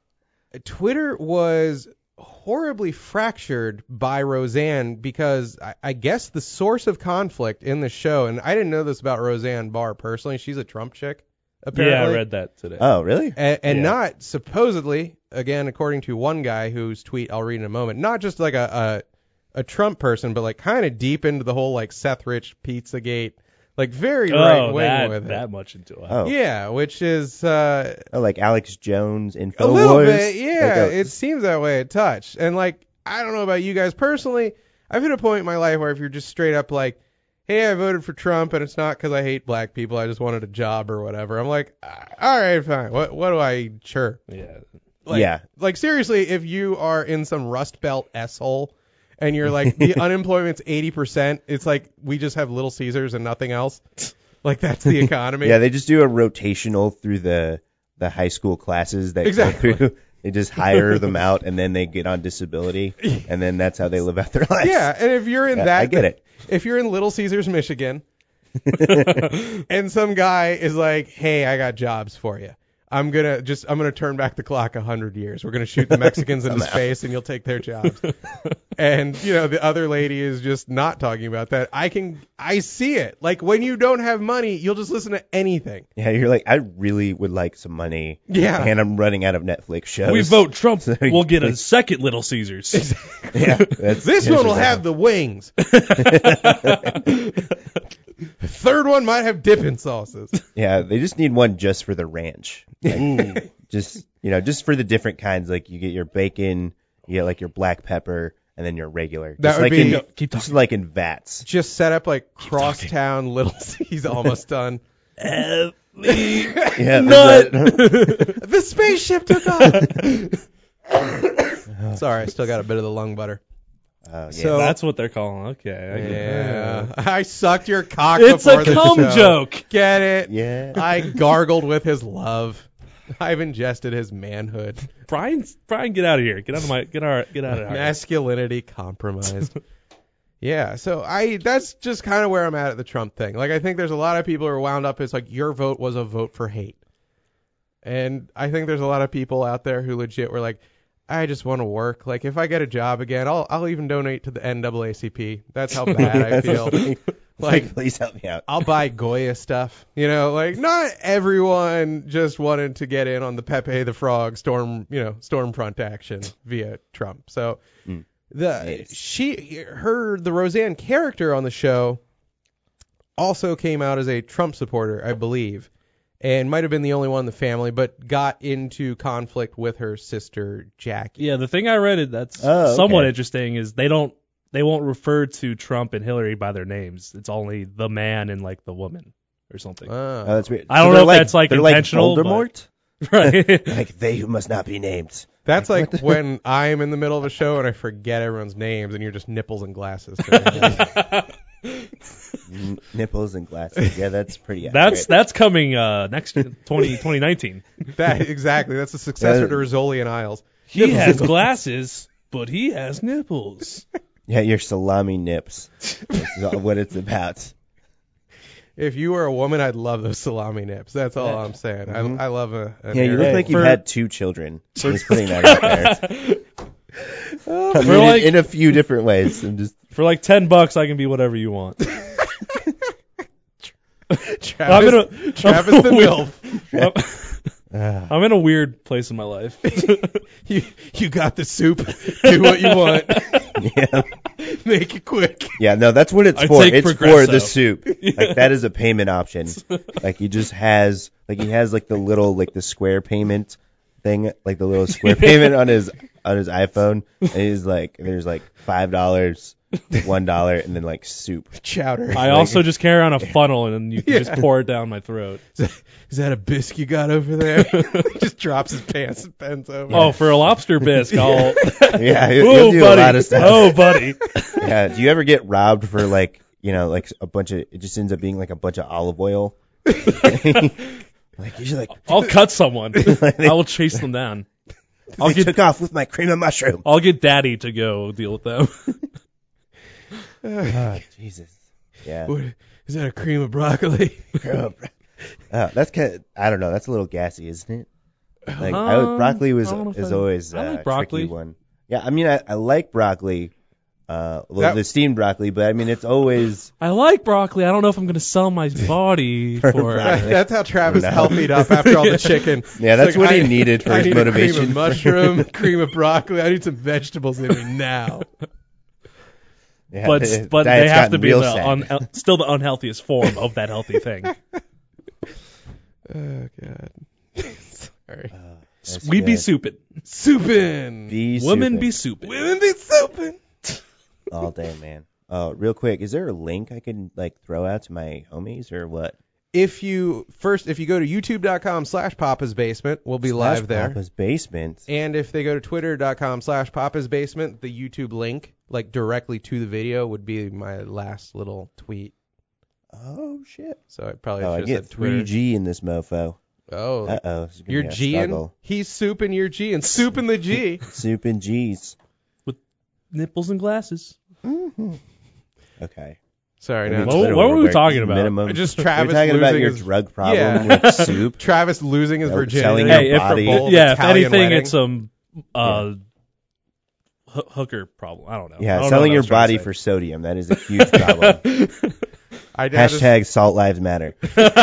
Speaker 1: Twitter was horribly fractured by Roseanne because I, I guess the source of conflict in the show, and I didn't know this about Roseanne Barr personally. She's a Trump chick, apparently.
Speaker 3: yeah, I read that today.
Speaker 2: Oh, really?
Speaker 1: And, and
Speaker 3: Yeah.
Speaker 1: not supposedly, again, according to one guy whose tweet I'll read in a moment, not just like a a, a Trump person, but like kind of deep into the whole like Seth Rich Pizzagate, like very right
Speaker 3: oh,
Speaker 1: wing
Speaker 3: that
Speaker 1: with
Speaker 3: that
Speaker 1: it.
Speaker 3: much into it.
Speaker 2: Oh.
Speaker 1: Yeah, which is uh,
Speaker 2: Oh, like Alex Jones, Infowars.
Speaker 1: a little bit. Yeah,
Speaker 2: Like a-
Speaker 1: it seems that way at touch. And like, I don't know about you guys personally. I've hit a point in my life where if you're just straight up like, hey, I voted for Trump, and it's not because I hate black people. I just wanted a job or whatever. I'm like, all right, fine. What what do I? Sure.
Speaker 3: Yeah.
Speaker 1: Like,
Speaker 2: Yeah.
Speaker 1: Like seriously, if you are in some Rust Belt s-hole and you're like the unemployment's eighty percent, it's like we just have Little Caesars and nothing else. Like that's the economy.
Speaker 2: Yeah, they just do a rotational through the the high school classes that
Speaker 1: Exactly.
Speaker 2: go through. They just hire them out, and then they get on disability, and then that's how they live out their lives.
Speaker 1: Yeah, and if you're in
Speaker 2: Yeah,
Speaker 1: that,
Speaker 2: I get it.
Speaker 1: If you're in Little Caesars, Michigan, and some guy is like, "Hey, I got jobs for you. I'm gonna just I'm gonna turn back the clock a hundred years. We're gonna shoot the Mexicans into space, and you'll take their jobs." And you know the other lady is just not talking about that. I can I see it. Like when you don't have money, you'll just listen to anything.
Speaker 2: Yeah, you're like, I really would like some money.
Speaker 1: Yeah.
Speaker 2: And I'm running out of Netflix shows.
Speaker 3: We vote Trump,
Speaker 2: So,
Speaker 3: we'll get a
Speaker 2: like-
Speaker 3: second Little Caesars.
Speaker 2: Yeah. That's,
Speaker 1: This one will have the wings. Third one might have dipping sauces.
Speaker 2: Yeah, they just need one just for the ranch. Like, just you know, just for the different kinds. Like you get your bacon, you get like your black pepper, and then your regular.
Speaker 1: That
Speaker 2: just
Speaker 1: would
Speaker 2: like
Speaker 1: be-
Speaker 2: in,
Speaker 3: Keep
Speaker 2: just
Speaker 3: talking.
Speaker 2: like in vats.
Speaker 1: Just set up like crosstown Little. He's almost done.
Speaker 2: Yeah,
Speaker 3: Nut.
Speaker 2: that-
Speaker 1: The spaceship took off. Sorry, I still got a bit of the lung butter.
Speaker 2: Oh, yeah.
Speaker 1: So-
Speaker 3: That's what they're calling. Okay. I get it.
Speaker 1: Yeah, I sucked your cock
Speaker 3: It's
Speaker 1: before
Speaker 3: a
Speaker 1: the
Speaker 3: cum
Speaker 1: show.
Speaker 3: joke.
Speaker 1: Get it?
Speaker 2: Yeah.
Speaker 1: I gargled with his love. I've ingested his manhood.
Speaker 3: Brian, Brian, get out of here. Get out of my, get out, get out of here.
Speaker 1: Masculinity compromised. Yeah, so I that's just kind of where I'm at at the Trump thing. Like I think there's a lot of people who are wound up. It's like your vote was a vote for hate, and I think there's a lot of people out there who legit were like, I just want to work. Like if I get a job again, I'll I'll even donate to the N double A C P. That's how bad I feel. Like
Speaker 2: please help me out.
Speaker 1: I'll buy Goya stuff. You know, like not everyone just wanted to get in on the Pepe the Frog storm, you know, Stormfront action via Trump. So
Speaker 2: Mm.
Speaker 1: the
Speaker 2: Yes.
Speaker 1: she her the Roseanne character on the show also came out as a Trump supporter, I believe. and might have been the only one in the family, but got into conflict with her sister Jackie.
Speaker 3: Yeah, the thing I read that's
Speaker 2: Oh, okay.
Speaker 3: somewhat interesting is they don't they won't refer to Trump and Hillary by their names. It's only the man and like the woman or something.
Speaker 1: Oh.
Speaker 2: Oh, that's weird.
Speaker 3: I don't
Speaker 2: So
Speaker 3: know
Speaker 2: they're
Speaker 3: if
Speaker 2: like,
Speaker 3: that's, like,
Speaker 2: they're
Speaker 3: intentional,
Speaker 2: like
Speaker 3: but-
Speaker 2: Voldemort?
Speaker 3: Right.
Speaker 2: Like they who must not be named.
Speaker 1: That's like when I'm in the middle of a show and I forget everyone's names, and you're just nipples and glasses. to me.
Speaker 2: N- nipples and glasses. Yeah, that's pretty
Speaker 3: That's
Speaker 2: accurate.
Speaker 3: that's coming uh, next twenty, twenty nineteen.
Speaker 1: that exactly. That's the successor
Speaker 2: Yeah.
Speaker 1: to Rizzoli and Isles.
Speaker 3: He has glasses, but he has nipples.
Speaker 2: Yeah, your salami nips. That's what it's about.
Speaker 1: If you were a woman, I'd love those salami nips. That's all I'm saying.
Speaker 2: Mhm.
Speaker 1: I, I love a. An
Speaker 2: Yeah, you look
Speaker 3: Hey,
Speaker 2: like you've
Speaker 3: for-
Speaker 2: had two children. I'm just putting that out there. I mean,
Speaker 3: For like-
Speaker 2: in, in a few different ways. I'm just
Speaker 3: For like ten bucks, I can be whatever you want.
Speaker 1: Travis,
Speaker 3: I'm in a
Speaker 1: Travis the MILF.
Speaker 2: uh,
Speaker 3: I'm in a weird place in my life.
Speaker 1: You, you got the soup. Do what you want.
Speaker 2: yeah.
Speaker 1: Make it quick.
Speaker 2: Yeah, no, that's what it's
Speaker 3: I
Speaker 2: for.
Speaker 3: take
Speaker 2: It's for
Speaker 3: Progresso.
Speaker 2: the soup. Like that is a payment option. Like he just has like he has like the little like the square payment thing, like the little square payment on his on his iPhone. And he's like there's like five dollars, one dollar, and then like soup.
Speaker 1: Chowder.
Speaker 3: I also just carry around a funnel and then you can
Speaker 1: Yeah.
Speaker 3: just pour it down my throat.
Speaker 1: Is that, is that a bisque you got over there? He just drops his pants and bends over.
Speaker 3: Oh, for a lobster bisque, I'll.
Speaker 2: Yeah, he'll,
Speaker 3: Oh,
Speaker 2: he'll do
Speaker 3: buddy.
Speaker 2: a lot of stuff.
Speaker 3: Oh, buddy.
Speaker 2: Yeah, do you ever get robbed for like you know like a bunch of it just ends up being like a bunch of olive oil? Like you're like
Speaker 3: I'll cut someone. I will chase them down. I'll
Speaker 2: they
Speaker 3: get
Speaker 2: took off with my cream of mushroom.
Speaker 3: I'll get Daddy to go deal with them.
Speaker 2: Oh, Jesus. Yeah.
Speaker 1: What, is that a cream of broccoli?
Speaker 2: Oh, that's kind of, I don't know. That's a little gassy, isn't it? Like I would,
Speaker 3: Um,
Speaker 2: broccoli was
Speaker 3: I don't know if
Speaker 2: is
Speaker 3: I-
Speaker 2: always
Speaker 3: I
Speaker 2: uh,
Speaker 3: like
Speaker 2: a
Speaker 3: broccoli.
Speaker 2: tricky one. Yeah, I mean I, I like broccoli, uh, well
Speaker 1: That-
Speaker 2: the steamed broccoli, but I mean it's always
Speaker 3: I like broccoli. I don't know if I'm gonna sell my body
Speaker 2: For
Speaker 3: for.
Speaker 2: broccoli.
Speaker 1: That's how Travis
Speaker 2: No.
Speaker 1: healthied up after all the chicken.
Speaker 2: yeah that's
Speaker 1: It's
Speaker 2: what
Speaker 1: like,
Speaker 2: he
Speaker 1: I-
Speaker 2: needed for
Speaker 1: I
Speaker 2: his
Speaker 1: need
Speaker 2: motivation.
Speaker 1: A cream of mushroom, cream of broccoli. I need some vegetables in me now.
Speaker 2: Yeah,
Speaker 3: But
Speaker 2: the
Speaker 3: but they
Speaker 2: diet's
Speaker 3: have to
Speaker 2: gotten
Speaker 3: be
Speaker 2: real
Speaker 3: the
Speaker 2: sad.
Speaker 3: un, still the unhealthiest form of that healthy thing.
Speaker 1: Oh god. Sorry.
Speaker 2: Oh, that's
Speaker 3: We be
Speaker 2: good.
Speaker 3: souping.
Speaker 1: Soupin'.
Speaker 2: Be
Speaker 3: Women
Speaker 2: souping.
Speaker 3: be souping.
Speaker 1: Women be soupin'.
Speaker 2: all day, man. Oh, real quick, is there a link I can like throw out to my homies or what?
Speaker 1: If you first, if you go to youtube.com slash Papa's Basement, we'll be
Speaker 2: Slash
Speaker 1: live there.
Speaker 2: Papa's basement.
Speaker 1: And if they go to twitter.com slash Papa's Basement, the YouTube link, like directly to the video, would be my last little tweet.
Speaker 2: Oh shit!
Speaker 1: So I probably
Speaker 2: Oh, I
Speaker 1: should have
Speaker 2: get
Speaker 1: said Twitter.
Speaker 2: three G in this mofo.
Speaker 1: Oh,
Speaker 2: Uh oh,
Speaker 1: you're G'ing. He's souping your G and souping the G.
Speaker 2: Soup and G's.
Speaker 3: Nipples and glasses.
Speaker 2: Okay.
Speaker 1: Sorry,
Speaker 2: Maybe
Speaker 1: no.
Speaker 3: What-
Speaker 2: Twitter
Speaker 3: what
Speaker 2: will
Speaker 3: were we
Speaker 2: work.
Speaker 3: talking about?
Speaker 2: Minimum.
Speaker 1: Just
Speaker 2: We're
Speaker 1: Travis
Speaker 2: talking about
Speaker 1: losing
Speaker 2: your
Speaker 1: his-
Speaker 2: drug problem
Speaker 1: Yeah.
Speaker 2: with soup.
Speaker 1: Travis losing his
Speaker 2: No,
Speaker 1: virginity.
Speaker 2: selling your
Speaker 3: Hey, if,
Speaker 2: body.
Speaker 1: bowl of
Speaker 3: yeah, if
Speaker 1: Italian
Speaker 3: anything,
Speaker 1: wedding.
Speaker 3: it's some uh, h- hooker problem. I don't know. I
Speaker 2: Yeah,
Speaker 3: don't know
Speaker 2: selling
Speaker 3: what I
Speaker 2: your
Speaker 3: was trying to
Speaker 2: body
Speaker 3: say.
Speaker 2: for sodium. That is a huge problem.
Speaker 1: I dad
Speaker 2: Hashtag Salt Lives Matter.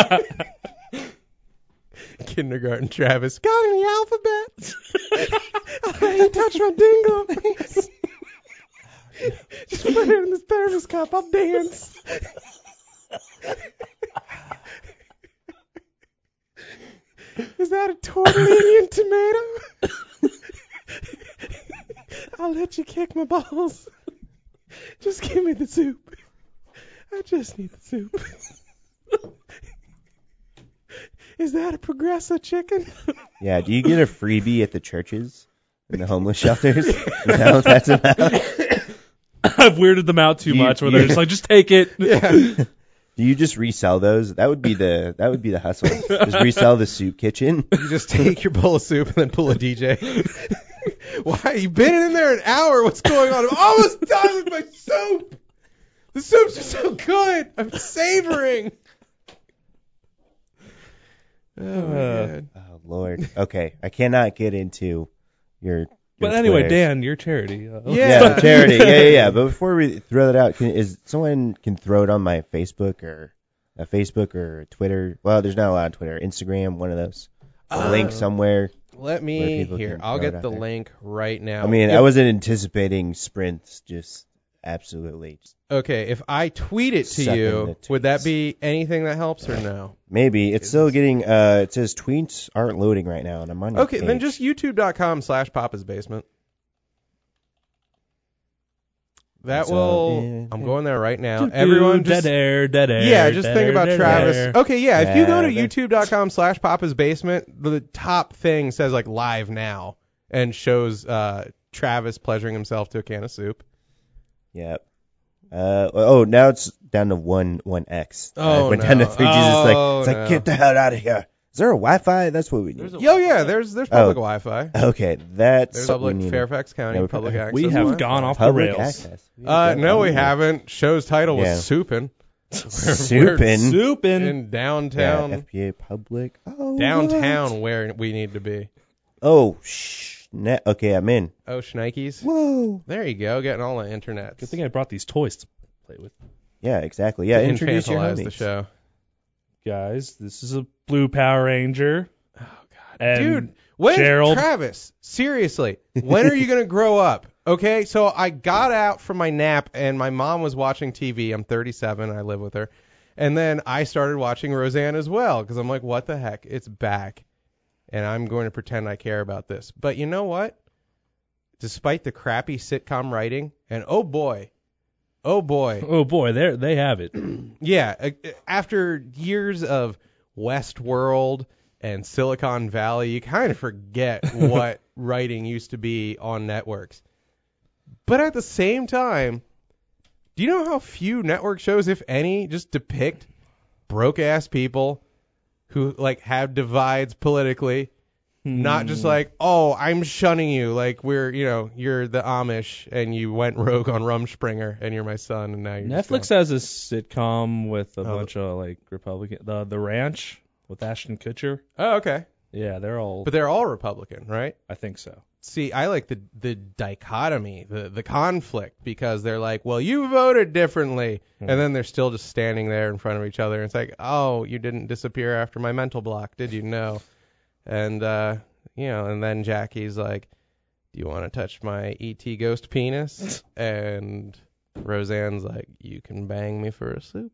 Speaker 1: kindergarten Travis. Got any alphabet? I ain't touched my dingle. Just put it in this thermos cup. I'll dance. Is that a tortellini tomato? I'll let you kick my balls. Just give me the soup. I just need the soup. Is that a Progresso chicken?
Speaker 2: Yeah, do you get a freebie at the churches and the homeless shelters? Is that what that's about?
Speaker 3: I've weirded them out too
Speaker 2: You-
Speaker 3: much where they're
Speaker 2: you-
Speaker 3: just like, just take it.
Speaker 1: Yeah.
Speaker 2: Do you just resell those? That would be the that would be the hustle. Just resell the soup kitchen.
Speaker 1: You just take your bowl of soup and then pull a D J. Why? You've been in there an hour. What's going on? I'm almost done with my soup. The soups are so good. I'm savoring. Oh, my
Speaker 3: Uh,
Speaker 1: God.
Speaker 2: Oh Lord. Okay, I cannot get into your. your
Speaker 3: But anyway,
Speaker 2: Twitter.
Speaker 3: Dan, your charity. Uh,
Speaker 1: Yeah.
Speaker 2: Yeah, charity. Yeah, yeah, yeah. But before we throw that out, can, is someone can throw it on my Facebook or a Facebook or Twitter? Well, there's not a lot on Twitter. Instagram, one of those. A
Speaker 1: Uh,
Speaker 2: link somewhere.
Speaker 1: Let
Speaker 2: Where
Speaker 1: me
Speaker 2: people
Speaker 1: here.
Speaker 2: can
Speaker 1: I'll
Speaker 2: throw it
Speaker 1: get
Speaker 2: out
Speaker 1: the
Speaker 2: there.
Speaker 1: link right now.
Speaker 2: I mean,
Speaker 1: If-
Speaker 2: I wasn't anticipating sprints. Just absolutely. Just
Speaker 1: Okay, if I tweet it to
Speaker 2: Suck in
Speaker 1: you,
Speaker 2: the
Speaker 1: would that
Speaker 2: tweets.
Speaker 1: be anything that helps or no?
Speaker 2: maybe it's still getting. Uh, it says tweets aren't loading right now, and I'm on. your
Speaker 1: Okay, then
Speaker 2: page.
Speaker 1: just youtube.com slash Papa's Basement. That
Speaker 2: That's, uh,
Speaker 1: will.
Speaker 2: yeah,
Speaker 1: I'm
Speaker 2: yeah.
Speaker 1: going there right now. Everyone just.
Speaker 3: dead air, dead air.
Speaker 1: Yeah, just
Speaker 3: dead
Speaker 1: think
Speaker 3: air,
Speaker 1: about
Speaker 3: dead
Speaker 1: Travis.
Speaker 3: air.
Speaker 1: Okay, yeah, if you go to
Speaker 2: Yeah,
Speaker 1: youtube.com slash Papa's Basement, the top thing says like live now and shows uh, Travis pleasuring himself to a can of soup.
Speaker 2: Yep. Uh, oh, now it's down to one one X.
Speaker 1: Oh,
Speaker 2: I went
Speaker 1: no.
Speaker 2: down to three G. It's like,
Speaker 1: Oh,
Speaker 2: it's like
Speaker 1: no.
Speaker 2: get the hell out of here. Is there a Wi-Fi? That's what we need.
Speaker 4: There's a
Speaker 1: Yo, yeah, there's there's public Wi-Fi.
Speaker 2: Okay, that's
Speaker 1: There's
Speaker 2: something
Speaker 1: public
Speaker 2: we need.
Speaker 1: Fairfax County
Speaker 2: Yeah, we-
Speaker 1: public access.
Speaker 3: We have
Speaker 1: Wi-Fi.
Speaker 3: gone off the
Speaker 2: Public
Speaker 3: rails.
Speaker 2: access.
Speaker 1: Uh, no, we
Speaker 2: Yeah.
Speaker 1: haven't. Show's title was
Speaker 2: Yeah.
Speaker 1: Soupin'.
Speaker 2: Soupin'.
Speaker 3: Soupin'.
Speaker 1: In
Speaker 2: Yeah,
Speaker 1: downtown,
Speaker 2: F P A public. Oh,
Speaker 1: downtown
Speaker 2: what?
Speaker 1: where we need to be.
Speaker 2: Oh, shh. Ne- okay, I'm in.
Speaker 1: Oh, Schnikes.
Speaker 2: Whoa.
Speaker 1: There you go, getting all the internet.
Speaker 3: Good thing I brought these toys to play with.
Speaker 2: Yeah, exactly. Yeah,
Speaker 1: to
Speaker 2: introduce your
Speaker 1: infantilize
Speaker 2: homies.
Speaker 1: the show.
Speaker 3: Guys, this is a blue Power Ranger.
Speaker 1: Oh God,
Speaker 3: And
Speaker 1: dude, when
Speaker 3: Gerald-
Speaker 1: Travis, seriously, when are you gonna grow up? Okay, so I got out from my nap and my mom was watching T V. I'm thirty-seven, I live with her, and then I started watching Roseanne as well because I'm like, what the heck, it's back, and I'm going to pretend I care about this. But you know what? Despite the crappy sitcom writing, and oh boy, oh boy.
Speaker 3: Oh boy, there they have it.
Speaker 1: Yeah, uh, after years of Westworld and Silicon Valley, you kind of forget what writing used to be on networks. But at the same time, do you know how few network shows, if any, just depict broke-ass people who, like, have divides politically? Not just like, oh, I'm shunning you, like we're, you know, you're the Amish and you went rogue on Rumspringer and you're my son and now you're just
Speaker 3: Netflix has a sitcom with a
Speaker 1: Oh.
Speaker 3: bunch of like Republican, the the Ranch with Ashton Kutcher.
Speaker 1: Oh, okay.
Speaker 3: Yeah, they're all.
Speaker 1: But they're all Republican, right?
Speaker 3: I think so.
Speaker 1: See, I like the the dichotomy, the the conflict, because they're like, well, you voted differently,
Speaker 3: Hmm.
Speaker 1: and then they're still just standing there in front of each other. And it's like, oh, you didn't disappear after my mental block, did you? No. And uh, you know, and then Jackie's like, do you want to touch my E T ghost penis? And Roseanne's like, you can bang me for a soup.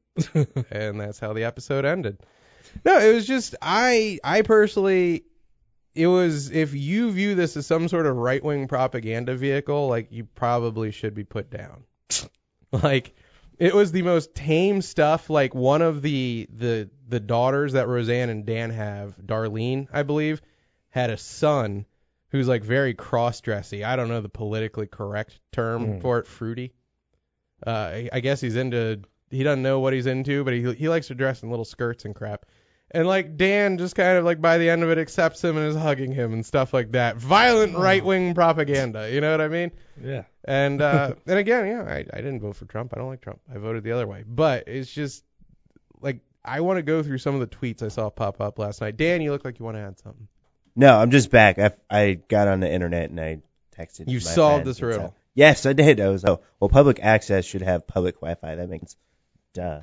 Speaker 1: And that's how the episode ended. No, it was just I I personally. It was, if you view this as some sort of right-wing propaganda vehicle, like, you probably should be put down. Like, it was the most tame stuff. Like, one of the, the, the daughters that Roseanne and Dan have, Darlene, I believe, had a son who's, like, very cross-dressy. I don't know the politically correct term
Speaker 3: Mm.
Speaker 1: for it, fruity. Uh, I, I guess he's into, he doesn't know what he's into, but he he likes to dress in little skirts and crap. And, like, Dan just kind of, like, by the end of it accepts him and is hugging him and stuff like that. Violent right-wing propaganda, you know what I mean?
Speaker 3: Yeah.
Speaker 1: And, uh, and again, yeah, I, I didn't vote for Trump. I don't like Trump. I voted the other way. But it's just, like, I want to go through some of the tweets I saw pop up last night. Dan, you look like you want to add something.
Speaker 2: No, I'm just back. I, I got on the internet and I texted.
Speaker 1: You
Speaker 2: my
Speaker 1: solved
Speaker 2: friends
Speaker 1: this
Speaker 2: and
Speaker 1: riddle.
Speaker 2: stuff. Yes, I did. I was oh, well, public access should have public Wi-Fi. That makes duh.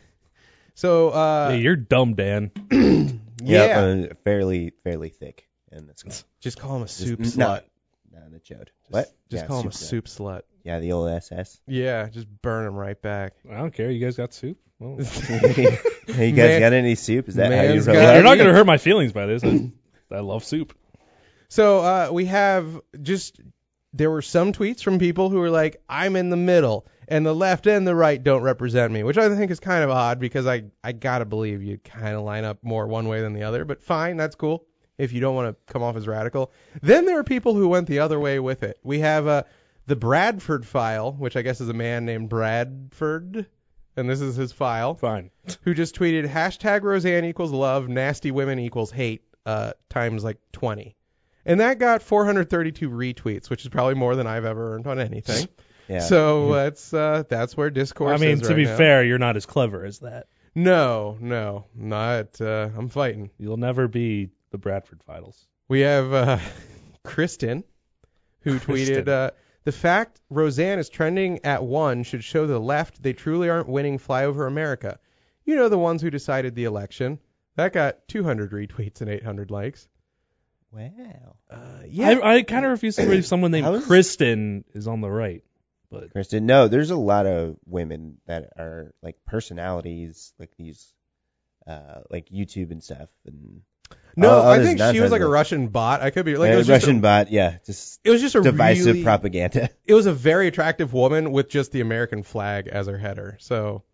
Speaker 1: So, uh,
Speaker 3: Hey, you're dumb, Dan.
Speaker 1: yeah,
Speaker 2: Yep, uh, fairly fairly thick. And that's
Speaker 1: just call him a soup
Speaker 2: Just-
Speaker 1: slut.
Speaker 2: no, no, the chode. What?
Speaker 1: Just
Speaker 2: Yeah,
Speaker 1: call him a
Speaker 2: soup
Speaker 1: soup slut.
Speaker 2: slut. Yeah, the old S S.
Speaker 1: Yeah, just burn him right back.
Speaker 3: I don't care. You guys got soup. Well,
Speaker 2: Hey, you guys
Speaker 1: Man-
Speaker 2: got any soup? Is that how you
Speaker 1: man's
Speaker 2: roll?
Speaker 1: got-
Speaker 3: you're not gonna hurt my feelings by this. I, I love soup.
Speaker 1: So uh, we have just, there were some tweets from people who were like, I'm in the middle, and the left and the right don't represent me, which I think is kind of odd because I, I got to believe you kind of line up more one way than the other, but fine, that's cool if you don't want to come off as radical. Then there are people who went the other way with it. We have uh, the Bradford file, which I guess is a man named Bradford, and this is his file,
Speaker 3: Fine.
Speaker 1: who just tweeted, hashtag Roseanne equals love, nasty women equals hate, uh, times like twenty. And that got four hundred thirty-two retweets, which is probably more than I've ever earned on anything.
Speaker 2: Yeah.
Speaker 1: So that's uh, that's where discourse
Speaker 3: I mean,
Speaker 1: is
Speaker 3: to
Speaker 1: right
Speaker 3: be
Speaker 1: now.
Speaker 3: fair, you're not as clever as that.
Speaker 1: No, no, not. Uh, I'm fighting.
Speaker 3: You'll never be the Bradford Files.
Speaker 1: We have uh, Kristen, who
Speaker 3: Kristen.
Speaker 1: tweeted, uh, the fact Roseanne is trending at one should show the left they truly aren't winning Flyover America. You know, the ones who decided the election. That got two hundred retweets and eight hundred likes.
Speaker 2: Wow.
Speaker 1: Uh, yeah.
Speaker 3: I, I kind of refuse to believe someone named
Speaker 2: How is-
Speaker 3: Kristen is on the right. But
Speaker 2: Kristen, no, there's a lot of women that are like personalities, like these, uh, like YouTube and stuff, and
Speaker 1: No,
Speaker 2: all- all
Speaker 1: I
Speaker 2: this
Speaker 1: think she was
Speaker 2: nonsense,
Speaker 1: like a Russian bot. I could be like
Speaker 2: uh,
Speaker 1: it was just
Speaker 2: Russian
Speaker 1: a,
Speaker 2: bot, yeah, just
Speaker 1: it was just a
Speaker 2: divisive
Speaker 1: really,
Speaker 2: propaganda.
Speaker 1: It was a very attractive woman with just the American flag as her header. So,